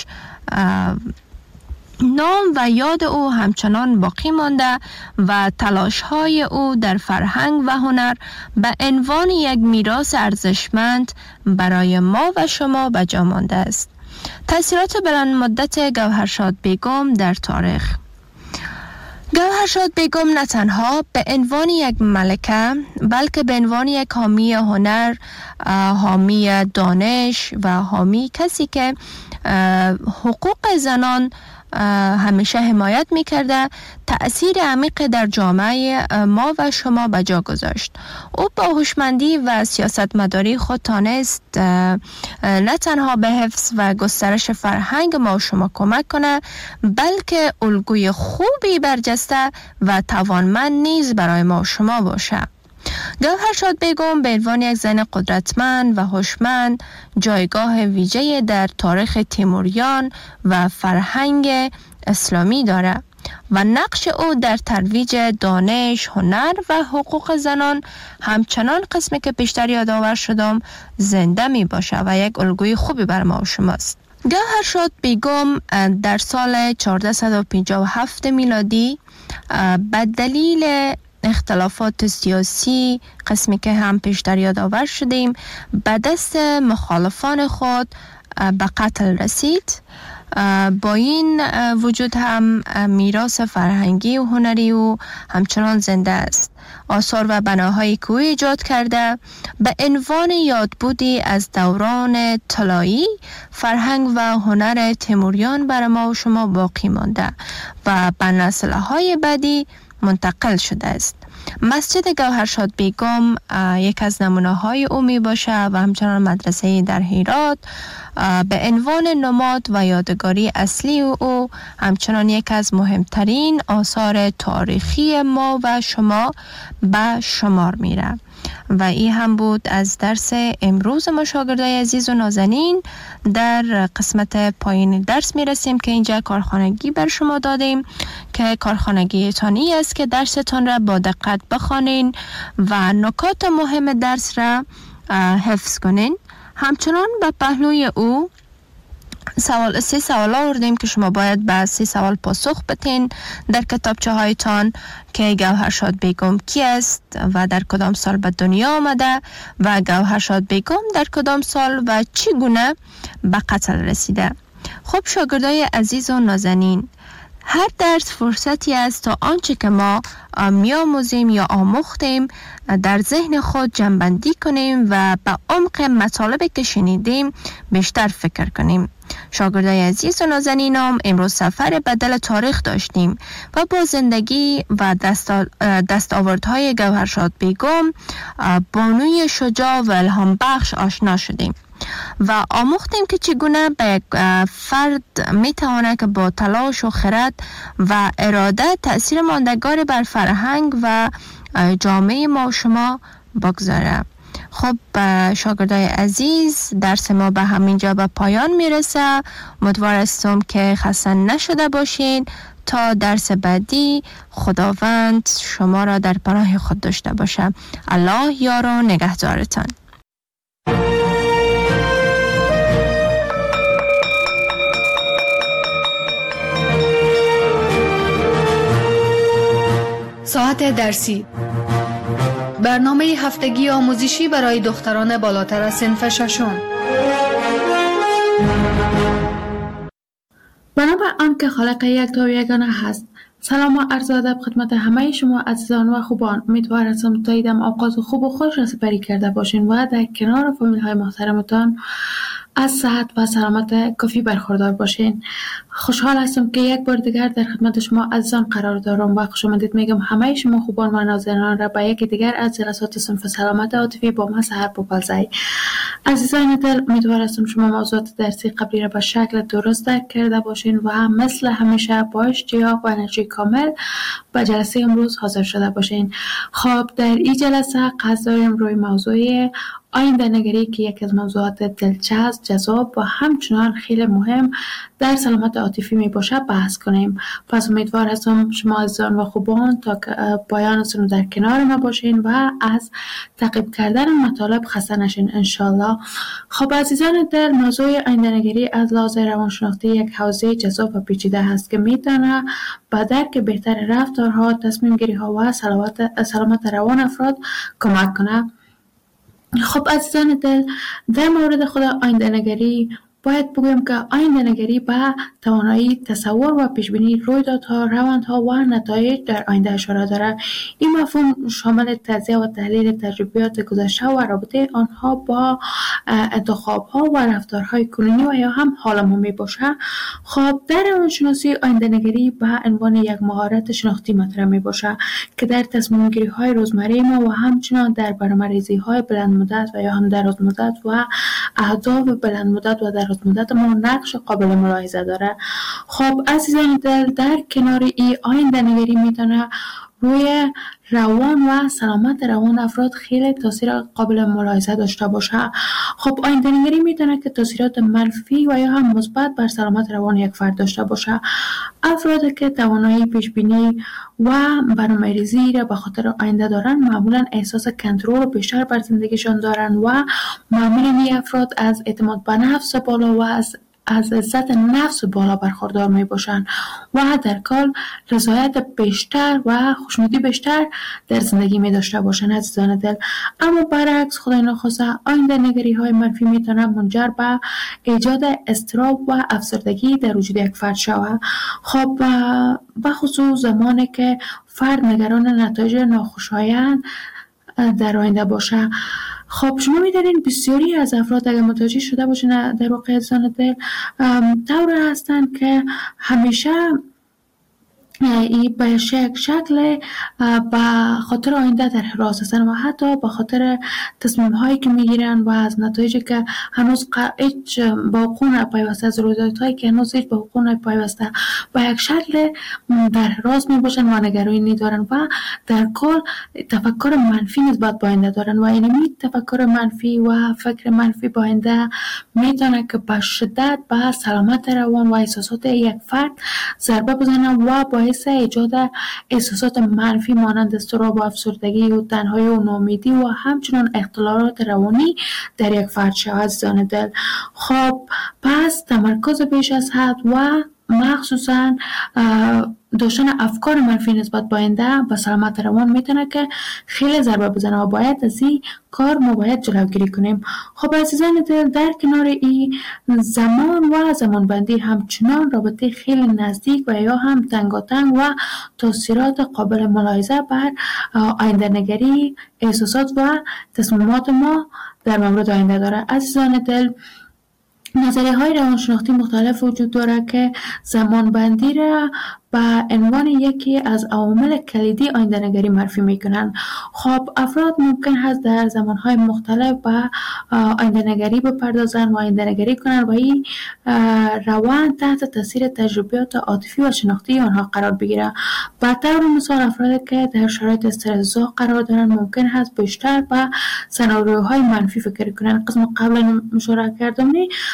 نام و یاد او همچنان باقی مانده و تلاش های او در فرهنگ و هنر به عنوان یک میراث ارزشمند برای ما و شما به جا مانده است. تأثیرات بلند مدت گوهرشاد بیگم در تاریخ. گوهرشاد بیگم نه تنها به عنوان یک ملکه بلکه به عنوان یک حامی هنر، حامی دانش و حامی کسی که حقوق زنان همیشه حمایت میکرده، تأثیر عمیق در جامعه ما و شما به جا گذاشت. او با هوشمندی و سیاستمداری خود تانست نه تنها به حفظ و گسترش فرهنگ ما و شما کمک کنه، بلکه الگوی خوبی برجسته و توانمند نیز برای ما و شما باشه. گوهرشاد بیگم به عنوان یک زن قدرتمند و هوشمند جایگاه ویژه‌ای در تاریخ تیموریان و فرهنگ اسلامی دارد و نقش او در ترویج دانش، هنر و حقوق زنان همچنان قسمی که پیشتر یادآور شدم زنده می باشه و یک الگوی خوبی بر ما و شماست. گوهرشاد بیگم در سال 1457 میلادی به دلیل اختلافات سیاسی قسمی که هم پیشتر یادآور شدیم به دست مخالفان خود به قتل رسید. با این وجود هم میراث فرهنگی و هنری او همچنان زنده است. آثار و بناهایی که او ایجاد کرده به عنوان یادبودی از دوران طلایی فرهنگ و هنر تیموریان بر ما و شما باقی مانده و به نسل‌های بعدی منتقل شده است. مسجد گوهرشاد بیگم یک از نمونه‌های او می باشه و همچنان مدرسه در هرات به عنوان نماد و یادگاری اصلی او همچنان یک از مهمترین آثار تاریخی ما و شما به شمار میره. و این هم بود از درس امروز ما شاگردای عزیز و نازنین. در قسمت پایین درس میرسیم که اینجا کارخانگی بر شما دادیم که کارخانگی تانی است که درستان را با دقت بخوانین و نکات مهم درس را حفظ کنین. همچنان به پهلوی او 3 سوال آوردیم که شما باید به 3 سوال پاسخ بدین در کتابچه هایتان که گوهرشاد بیگم کی است و در کدام سال به دنیا آمده و گوهرشاد بیگم در کدام سال و چگونه به قتل رسیده. خب شاگردای عزیز و نازنین، هر درس فرصتی است تا آنچه که ما می‌آموزیم یا آموختیم در ذهن خود جمع‌بندی کنیم و به عمق مطالبی که شنیدیم بیشتر فکر کنیم. شاگردای عزیز و نازنینم، امروز سفر بدل تاریخ داشتیم و با زندگی و دستاوردهای گوهرشاد بیگم، بانوی شجاع و الهام بخش آشنا شدیم و آموختیم که چگونه به یک فرد میتواند که با تلاش و خرد و اراده تأثیر ماندگار بر فرهنگ و جامعه ما و شما بگذاره. خب شاگردای عزیز، درس ما به همینجا به پایان میرسه. امیدوار هستم که خسته نشده باشین. تا درس بعدی خداوند شما را در پناه خود داشته باشه. الله یار و نگهدارتان. ساعت درسی، برنامه هفتگی آموزشی برای دختران بالاتر از صنف ششم. بنابر آنکه خالق یک تا یگانه هست، سلام و عرض ادب خدمت همه شما عزیزان و خوبان. امیدوار هستم تا ایدم آغاز خوب و خوش را سپری کرده باشین و در کنار فامیل های محترمتان از صحت و سلامت کافی برخوردار باشین. خوشحال هستم که یک بار دیگر در خدمت شما عزیزان قرار دارم و خوش آمدید میگم همه شما خوبان و نازنینان را به یکی دیگر از جلسات صنف سلامت عاطفی با من سحر بوپالزایی. عزیزان دل، امیدوار هستم شما موضوعات درسی قبلی را به شکل درست درک کرده باشین و هم مثل همیشه با اشتیاق و انرژی کامل به جلسه امروز حاضر شده باشین. خب در این جلسه قصد داریم روی موضوع آینده نگری که یکی از موضوعات دلچسب، جذاب و همچنان خیلی مهم در سلامت عاطفی می باشه بحث کنیم. پس امیدوار هستم شما عزیزان و خوبان تا پایانتون در کنار ما باشین و از تعقیب کردن مطالب خسته نشین انشالله. خب عزیزان دل، موضوع آینده نگری از لحاظ روانشناختی یک حوزه جذاب و پیچیده هست که میتونه به درک بهتر رفتارها، تصمیم گیری ها و سلامت روان افراد کمک کنه. خب عزیزان دل، در مورد خود آینده نگری باید بگویم که آینده نگری به توانایی تصور و پیشبینی رویدادها، روندها و نتایج در آینده اشاره داره. این مفهوم شامل تجزیه و تحلیل تجربیات گذشته و رابطه آنها با انتخابها و رفتارهای کنونی و یا هم حال ما می باشه. خب در روانشناسی آینده نگری به عنوان یک مهارت شناختی مطرح می باشه که در تصمیم گیری های روزمره ما و همچنان در برنامه‌ریزی های بلند مدت و یا هم دراز مدت و اهداف بلند مدت و دراز مدت ما نقش قابل ملاحظه داره. خب عزیزان دل، در کنار این آینده نگری میتونه روی روان و سلامت روان افراد خیلی تاثیر قابل ملاحظه داشته باشه. خب آینده نگری میتونه که تاثیرات منفی و یا هم مثبت بر سلامت روان یک فرد داشته باشه. افرادی که توانایی پیش بینی و برنامه‌ریزی را به خاطر آینده دارن معمولا احساس کنترل بیشتر بر زندگیشان دارن و معمولا این افراد از اعتماد به نفس بالا و از عزت نفس بالا برخوردار می باشند و در کل رضایت بیشتر و خوشنودی بیشتر در زندگی می داشته باشند عزیزان دل. اما برعکس خدای نخواسته آینده نگری های منفی می تونه منجر به ایجاد اضطراب و افسردگی در وجود یک فرد شود. خب به خصوص زمانی که فرد نگران نتایج ناخوشایند در آینده باشه. خب شما می‌دانید بسیاری از افراد اگر متوجه شده باشن در واقع عزیزان دل طور هستند که همیشه به شکل به خاطر آینده در حراس هستند و حتی به خاطر تصمیم هایی که میگیرن و از نتایجی که هنوز هیچ به وقوع نپیوسته، از رویدادهایی که هنوز هیچ به وقوع نپیوسته به یک شکل در حراس می باشن و نگرانی دارن و در کل تفکر منفی نسبت به آینده دارن و اینمی تفکر منفی و فکر منفی به آینده میتونه که به شدت به سلامت روان و احساسات یک فرد ضربه بزنه و باعث ایجاد احساسات منفی مانند اضطراب و افسردگی و تنهایی و ناامیدی و همچنین اختلالات روانی در یک فرد شود عزیزان دل. خب پس تمرکز بیش از حد و مخصوصا داشتن افکار منفی نسبت به آینده و سلامت روان میتونه که خیلی ضربه بزنه و باید از این کار ما باید جلوگیری کنیم. خب عزیزان دل، در کنار این زمان و زمانبندی همچنان رابطه خیلی نزدیک و یا هم تنگاتنگ و تاثیرات قابل ملاحظه بر آینده نگری، احساسات و تصمیمات ما در مورد آینده داره عزیزان دل. نظریه های روانشناختی مختلف وجود داره که زمانبندی را به عنوان یکی از عوامل کلیدی آینده نگری معرفی میکنن. خب افراد ممکن هست در زمانهای مختلف به آینده نگری بپردازن و آینده نگری کنن و این روان تحت تاثیر تجربیات عاطفی و شناختی آنها قرار بگیره. به طور مثال افرادی که در شرایط استرس‌زا قرار دارن ممکن هست بیشتر به سناریوهای منفی فکر کنن. قسم قبلا مشاوره کردم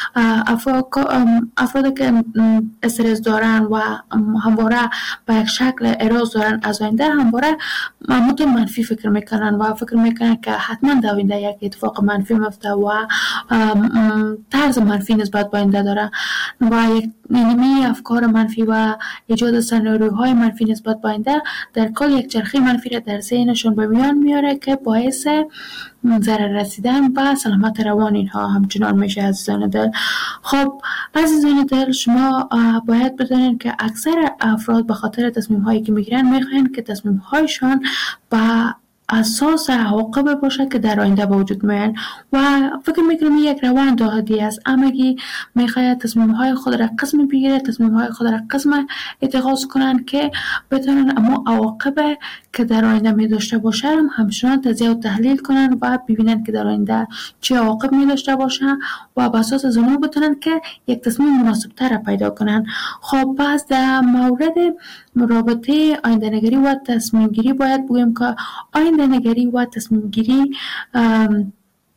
افرادی که استرس دارن و همواره به یک شکل اراز دارن از آینده همواره متون منفی فکر میکنن و فکر میکنن که حتما در آینده یک اتفاق منفی میفته و طرز منفی نسبت به آینده داره و یک اینمی افکار منفی و ایجاد سناریوهای منفی نسبت به آینده در کل یک چرخه منفی را در ذهنشون به میان میاره که باعث ضرر رسیدن به سلامت روان اینها همچنان میشه عزیزان دل. خب عزیزان دل، شما باید بدونید که اکثر افراد به خاطر تصمیم هایی که میگیرن میخواین که تصمیم هایشان به اساس عواقب باشه که در آینده به وجود میان و فکر میکنم یک روند عادی است. امگی میخواد تصمیم های خود را قسم بگیره، تصمیم های خود را قسم اتخاذ کنن که بتونن اما عواقب که در آینده می داشته باشه همچنان تجزیه و تحلیل کنن و ببینن که در آینده چه عواقب می داشته باشه و بر اساس از اون بتونن که یک تصمیم مناسب تر پیدا کنن. خب پس در مورد رابطه آینده نگری و تصمیم گیری باید بگیم که آینده نگری و تصمیم گیری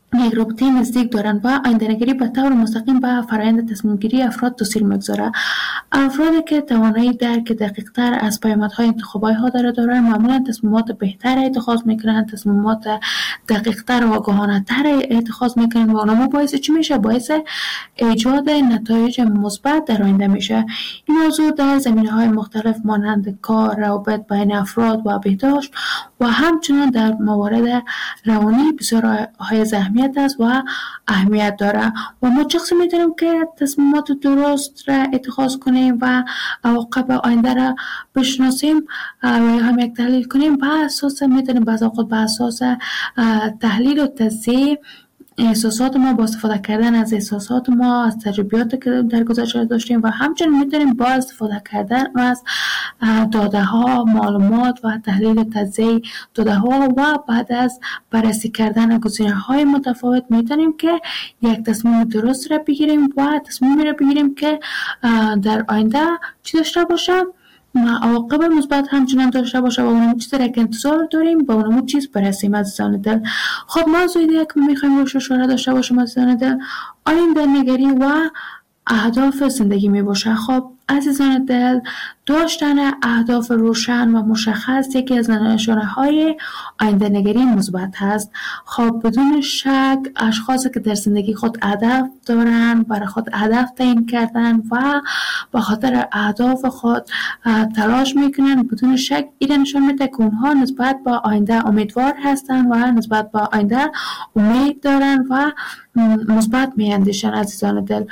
یک رابطه نزدیک دارند و آینده‌نگری به طور مستقیم به فرآیند تصمیم‌گیری افراد تاثیر می‌گذارد. افرادی که توانایی درک دقیق‌تر از پیامدهای انتخاب‌ها دارند معمولاً تصمیمات بهتر اتخاذ می‌کنند، تصمیمات دقیق‌تر و آگاهانه‌تر اتخاذ می‌کنند و اونم باعث چی میشه؟ باعث ایجاد نتایج مثبت در آینده میشه. این موضوع در زمینه‌های مختلف مانند کار، روابط بین افراد و بهداشت و همچنین در موارد روانی بسیار های اهمیت است و اهمیت داره و ما چقدر میتونیم که تصمیمات درست را اتخاذ کنیم و عواقب آینده را بشناسیم و هم یک تحلیل کنیم. به اساس میتونیم بعض اوقات به اساس تحلیل و تجزیه احساسات ما با استفاده کردن از احساسات ما، از تجربیاتی که در گذشته داشتیم و همچنین میتونیم با استفاده کردن از داده ها، معلومات و تحلیل تجزیه داده ها و بعد از بررسی کردن گزینه های متفاوت میتونیم که یک تصمیم درست را بگیریم و تصمیمی را بگیریم که در آینده چی داشته باشه، عواقب مثبت همچنان داشته باشه و اونمون چیزی را که انتظار داریم با اونمون چیز برسیم. عزیزان دل، خب موضوع دیگه که میخوایم روش اشاره داشته باشیم عزیزان دل، آینده نگری و اهداف زندگی می باشه. خب عزیزان دل، داشتن اهداف روشن و مشخص یکی از نشانه‌های آینده نگری مثبت هست. خب بدون شک اشخاصی که در زندگی خود هدف دارن، برای خود هدف تعیین کردن و به خاطر اهداف خود تلاش میکنن، بدون شک این نشان میده که اونها نسبت به آینده امیدوار هستن و نسبت به آینده امید دارن و مثبت میاندیشن. عزیزان دل،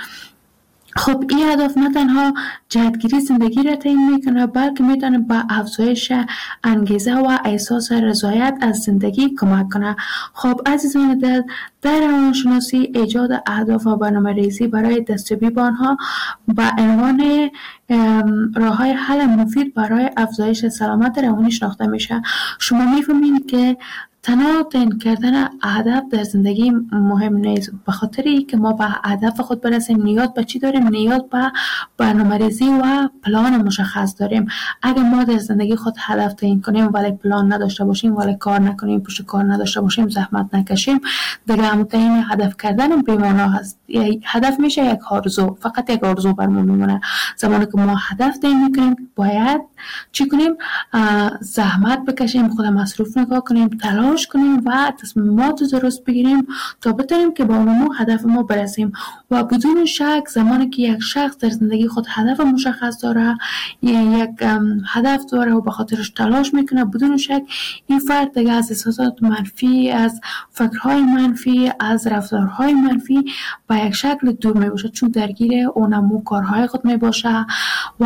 خب این هدف نه تنها جهتگیری زندگی را تعیین میکنه بلکه میتونه به افزایش انگیزه و احساس رضایت از زندگی کمک کنه. خب عزیزان دل، در روانشناسی ایجاد اهداف و برنامه‌ریزی برای دستیابی به آنها به عنوان راه‌های حل مفید برای افزایش سلامت روانی شناخته میشه. شما میفهمید که تنها تعیین کردن هدف در زندگی مهم نیست، به خاطر اینکه ما به هدف خود برسیم نیاز به چی داریم؟ نیاز به برنامه‌ریزی و پلان مشخص داریم. اگر ما در زندگی خود هدف تعیین کنیم ولی پلان نداشته باشیم، ولی کار نکنیم، پشت کار نداشته باشیم، زحمت نکشیم، دیگه هم تعیین هدف کردن بی‌معنا هست. هدف میشه یک آرزو، فقط یک آرزو برمون میمونه. زمانی که ما هدف تعیین میکنیم باید چی کنیم؟ زحمت بکشیم، خود مصروف نگاه کنیم، تلاش کنیم و تصمیمات درست بگیریم تا بتونیم که با اون هدف ما برسیم. و بدون شک زمانی که یک شخص در زندگی خود هدف مشخص داره، یک هدف داره و به خاطرش تلاش میکنه، بدون شک این فرد دیگه از احساسات منفی، از فکرهای منفی، از رفتارهای منفی به یک شکل دور میباشه، چون درگیر اونمو کارهای خود میباشه و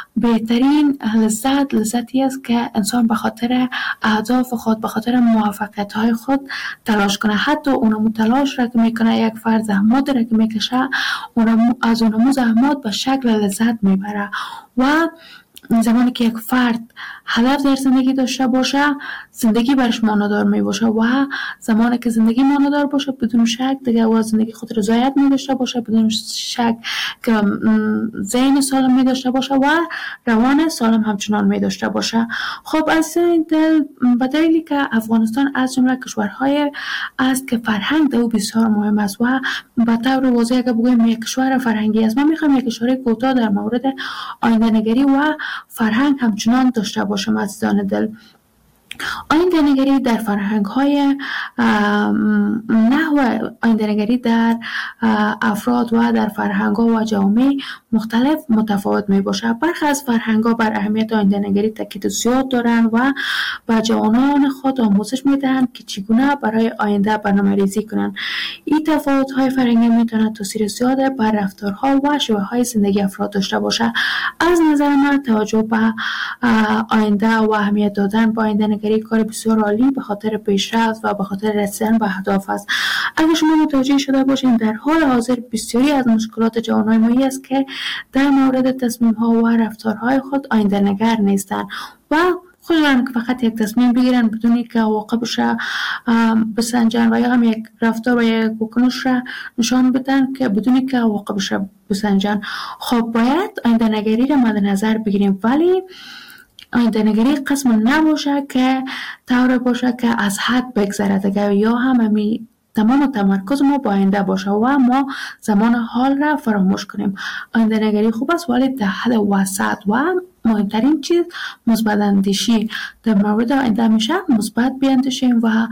بهترین لذتی است که انسان به خاطر اهداف خود، به خاطر موفقیت‌های خود تلاش کنه. حتی اونمو تلاش را که میکنه، یک فرد زحمات را که میکشه، از اونمو زحمات به شکل لذت میبره. و زمانی که یک فرد هدف در زندگی داشته باشه، زندگی برش معنادار می باشه و زمانی که زندگی معنادار باشه بدون شک دیگه و زندگی خود رضایت می داشته باشه، بدون شک که ذهن سالم می داشته باشه و روان سالم همچنان می داشته باشه. خب از دل به دلیلی که افغانستان از جمله کشورهای است که فرهنگ او بسیار مهم است و به طور واضح اگه بگویم یک کشور فرهنگی است، من میخوام یک اشاره کوتاه در مورد آینده نگری و فرهنگ همچنان داشته باشم. عزیزان دل، آینده نگری در فرهنگ های نحو آینده نگری در افراد و در فرهنگ ها و جامعه مختلف متفاوت می باشه. برخی از فرهنگ ها بر اهمیت آینده نگری تاکید زیاد دارن و به جوانان خود آموزش می دهند که چگونه برای آینده برنامه ریزی کنند. این تفاوت های فرهنگی می تواند تاثیر زیاد بر رفتارها و شیوه های زندگی افراد داشته باشه. از نظر من توجه به آینده و اهمیت دادن به آینده نگری کار بسیار عالی به خاطر پیشرفت و به خاطر رسیدن به اهداف است. اگر شما متوجه شده باشین در حال حاضر بسیاری از مشکلات جوانان ما است که در مورد تصمیم ها و رفتارهای خود آینده نگر نیستند و خودشان که فقط یک تصمیم بگیرن بدون که عواقبش بسنجن و یا هم یک رفتار و یک واکنش را نشان بدن که بدون که عواقبش بسنجن. خب باید آینده نگری را مد نظر بگیریم، ولی آینده نگری قسم نباشه که طور باشه که از حد بگذره دیگه، یا هم تمام تمرکز ما با آینده باشه و ما زمان حال را فراموش کنیم. آینده نگری خوب است ولی در حد وسط و مهمترین چیز مثبت اندیشی در مورد آینده میشه مثبت بیاندیشیم و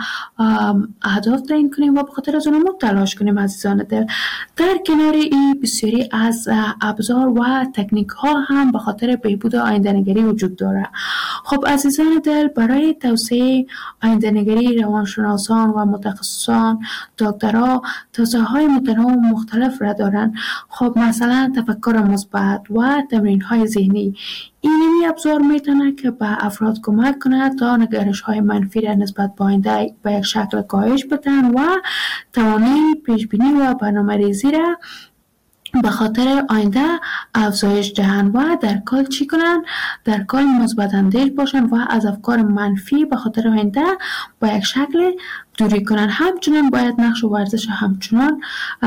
اهداف تعیین کنیم و به خاطر از اونها تلاش کنیم. عزیزان دل، در کنار این بسیاری از ابزار و تکنیک ها هم به خاطر بهبود آینده نگری وجود داره. خب عزیزان دل، برای توسعه آینده نگری روانشناسان و متخصصان دکترها توسعه های متنوع و مختلف را دارن. خب مثلا تفکر مثبت و تمرین های ذهنی، این ابزار میتونه که به افراد کمک کنه تا نگرش های منفی را نسبت به آینده به یک شکل کاهش بدن و توانایی پیش بینی و برنامه‌ریزی را به خاطر آینده افزایش دهن و در کل چی کنن؟ در کل مثبت اندیش باشن و از افکار منفی به خاطر آینده با یک شکل دوری کنن. همچنان باید نقش ورزش همچنان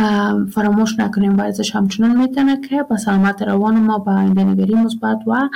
فراموش نکنیم. ورزش همچنان میتونه که به سلامت روان ما به آینده نگری مثبت و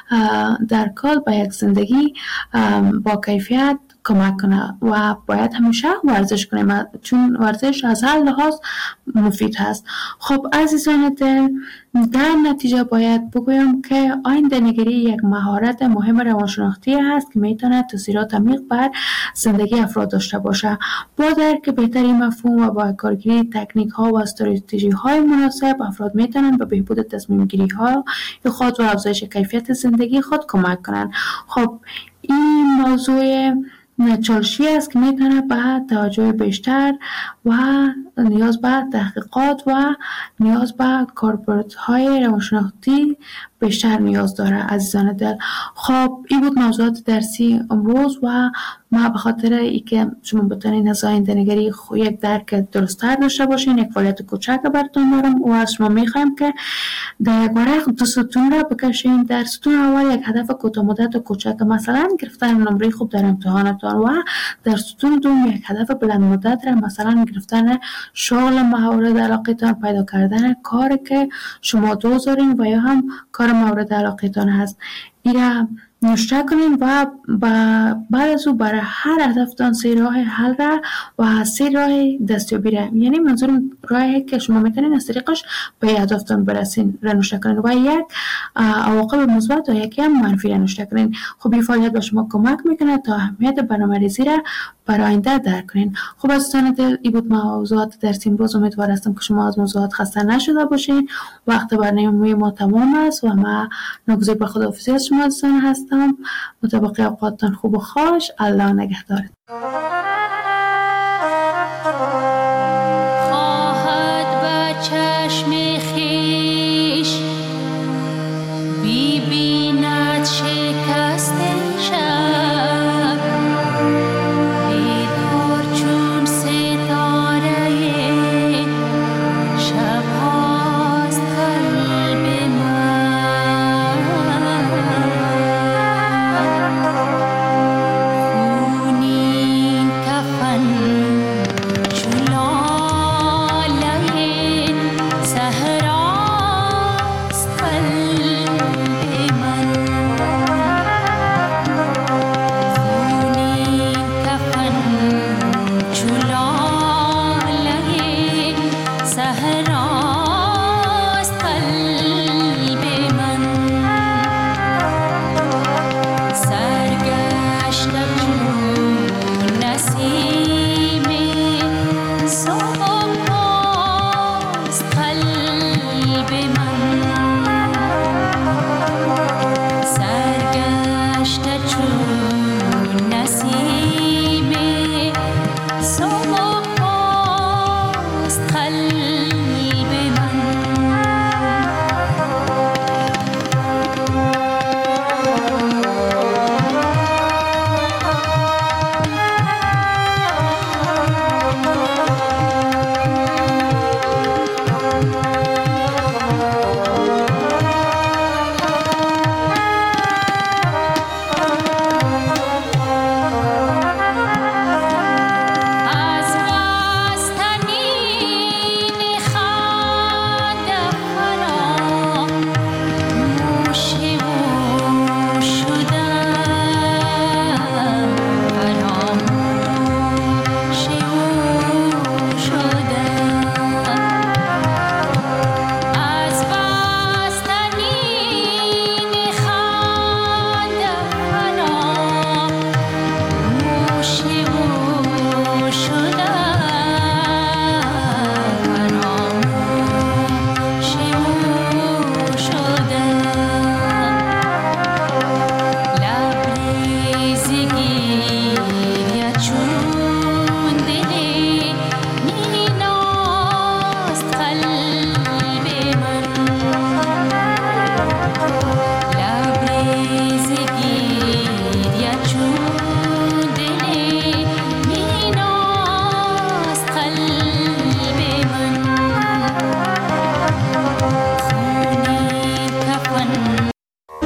در کل به یک زندگی با کیفیت کمک کنه و باید همیشه ورزش کنیم چون ورزش از هر لحاظ مفید هست. خب عزیزان دل، در نتیجه باید بگویم که آینده نگری یک مهارت مهم روانشناختی است که میتونه تاثیرات عمیق بر زندگی افراد داشته باشه. با درک بهتری مفهوم و با کارگیری تکنیک ها و استراتژی های مناسب، افراد میتونن به بهبود تصمیم گیری ها خود و افزایش کیفیت زندگی خود کمک کنن. خب این موضوع چالشی است که میتونه به توجه بیشتر و نیاز به تحقیقات و نیاز به کاربردهای روانشناختی بیشتر نیاز داره. عزیزان دل، خب این بود موضوعات درسی امروز و ما به خاطر اینکه شما بتونین از آینده نگری یک درک درست‌تر داشته باشین، یک فعالیت کوچک براتون دارم و از شما میخوایم که در یک ورق 2 ستون را بکشین. در ستون اول یک هدف کوتاه مدت و کوچک، مثلا گرفتن نمره خوب در امتحانتان، و در ستون دوم یک هدف بلند مدت را، مثلا گرفتن شغل مورد علاقتان، پیدا کردن کاری که شما دوست دارین و یا هم کار مورد علاقتان هست. این نوشته کنین و بعد از او برای هر هدفتان 3 راه حل را و 3 راه دستیابی را، یعنی منظور راهی که شما میتونین از طریقش به هدفتان برسین را نوشته کنین و یک عواقب مثبت و یکی هم منفی را نوشته کنین. خب این فعالیت به شما کمک میکنه تا اهمیت برنامه‌ریزی را برای آینده درک کنین. خب عزیزان دل، این بود موضوعات درس امروز. امیدوار هستم که شما از موضوعات خسته نشده باشین. وقت برنامه ما تمام است و ما ناگزیر به خداحافظی از شما عزیزان هستم. مطابق اوقاتتان خوب و خوش. الله نگهدارت.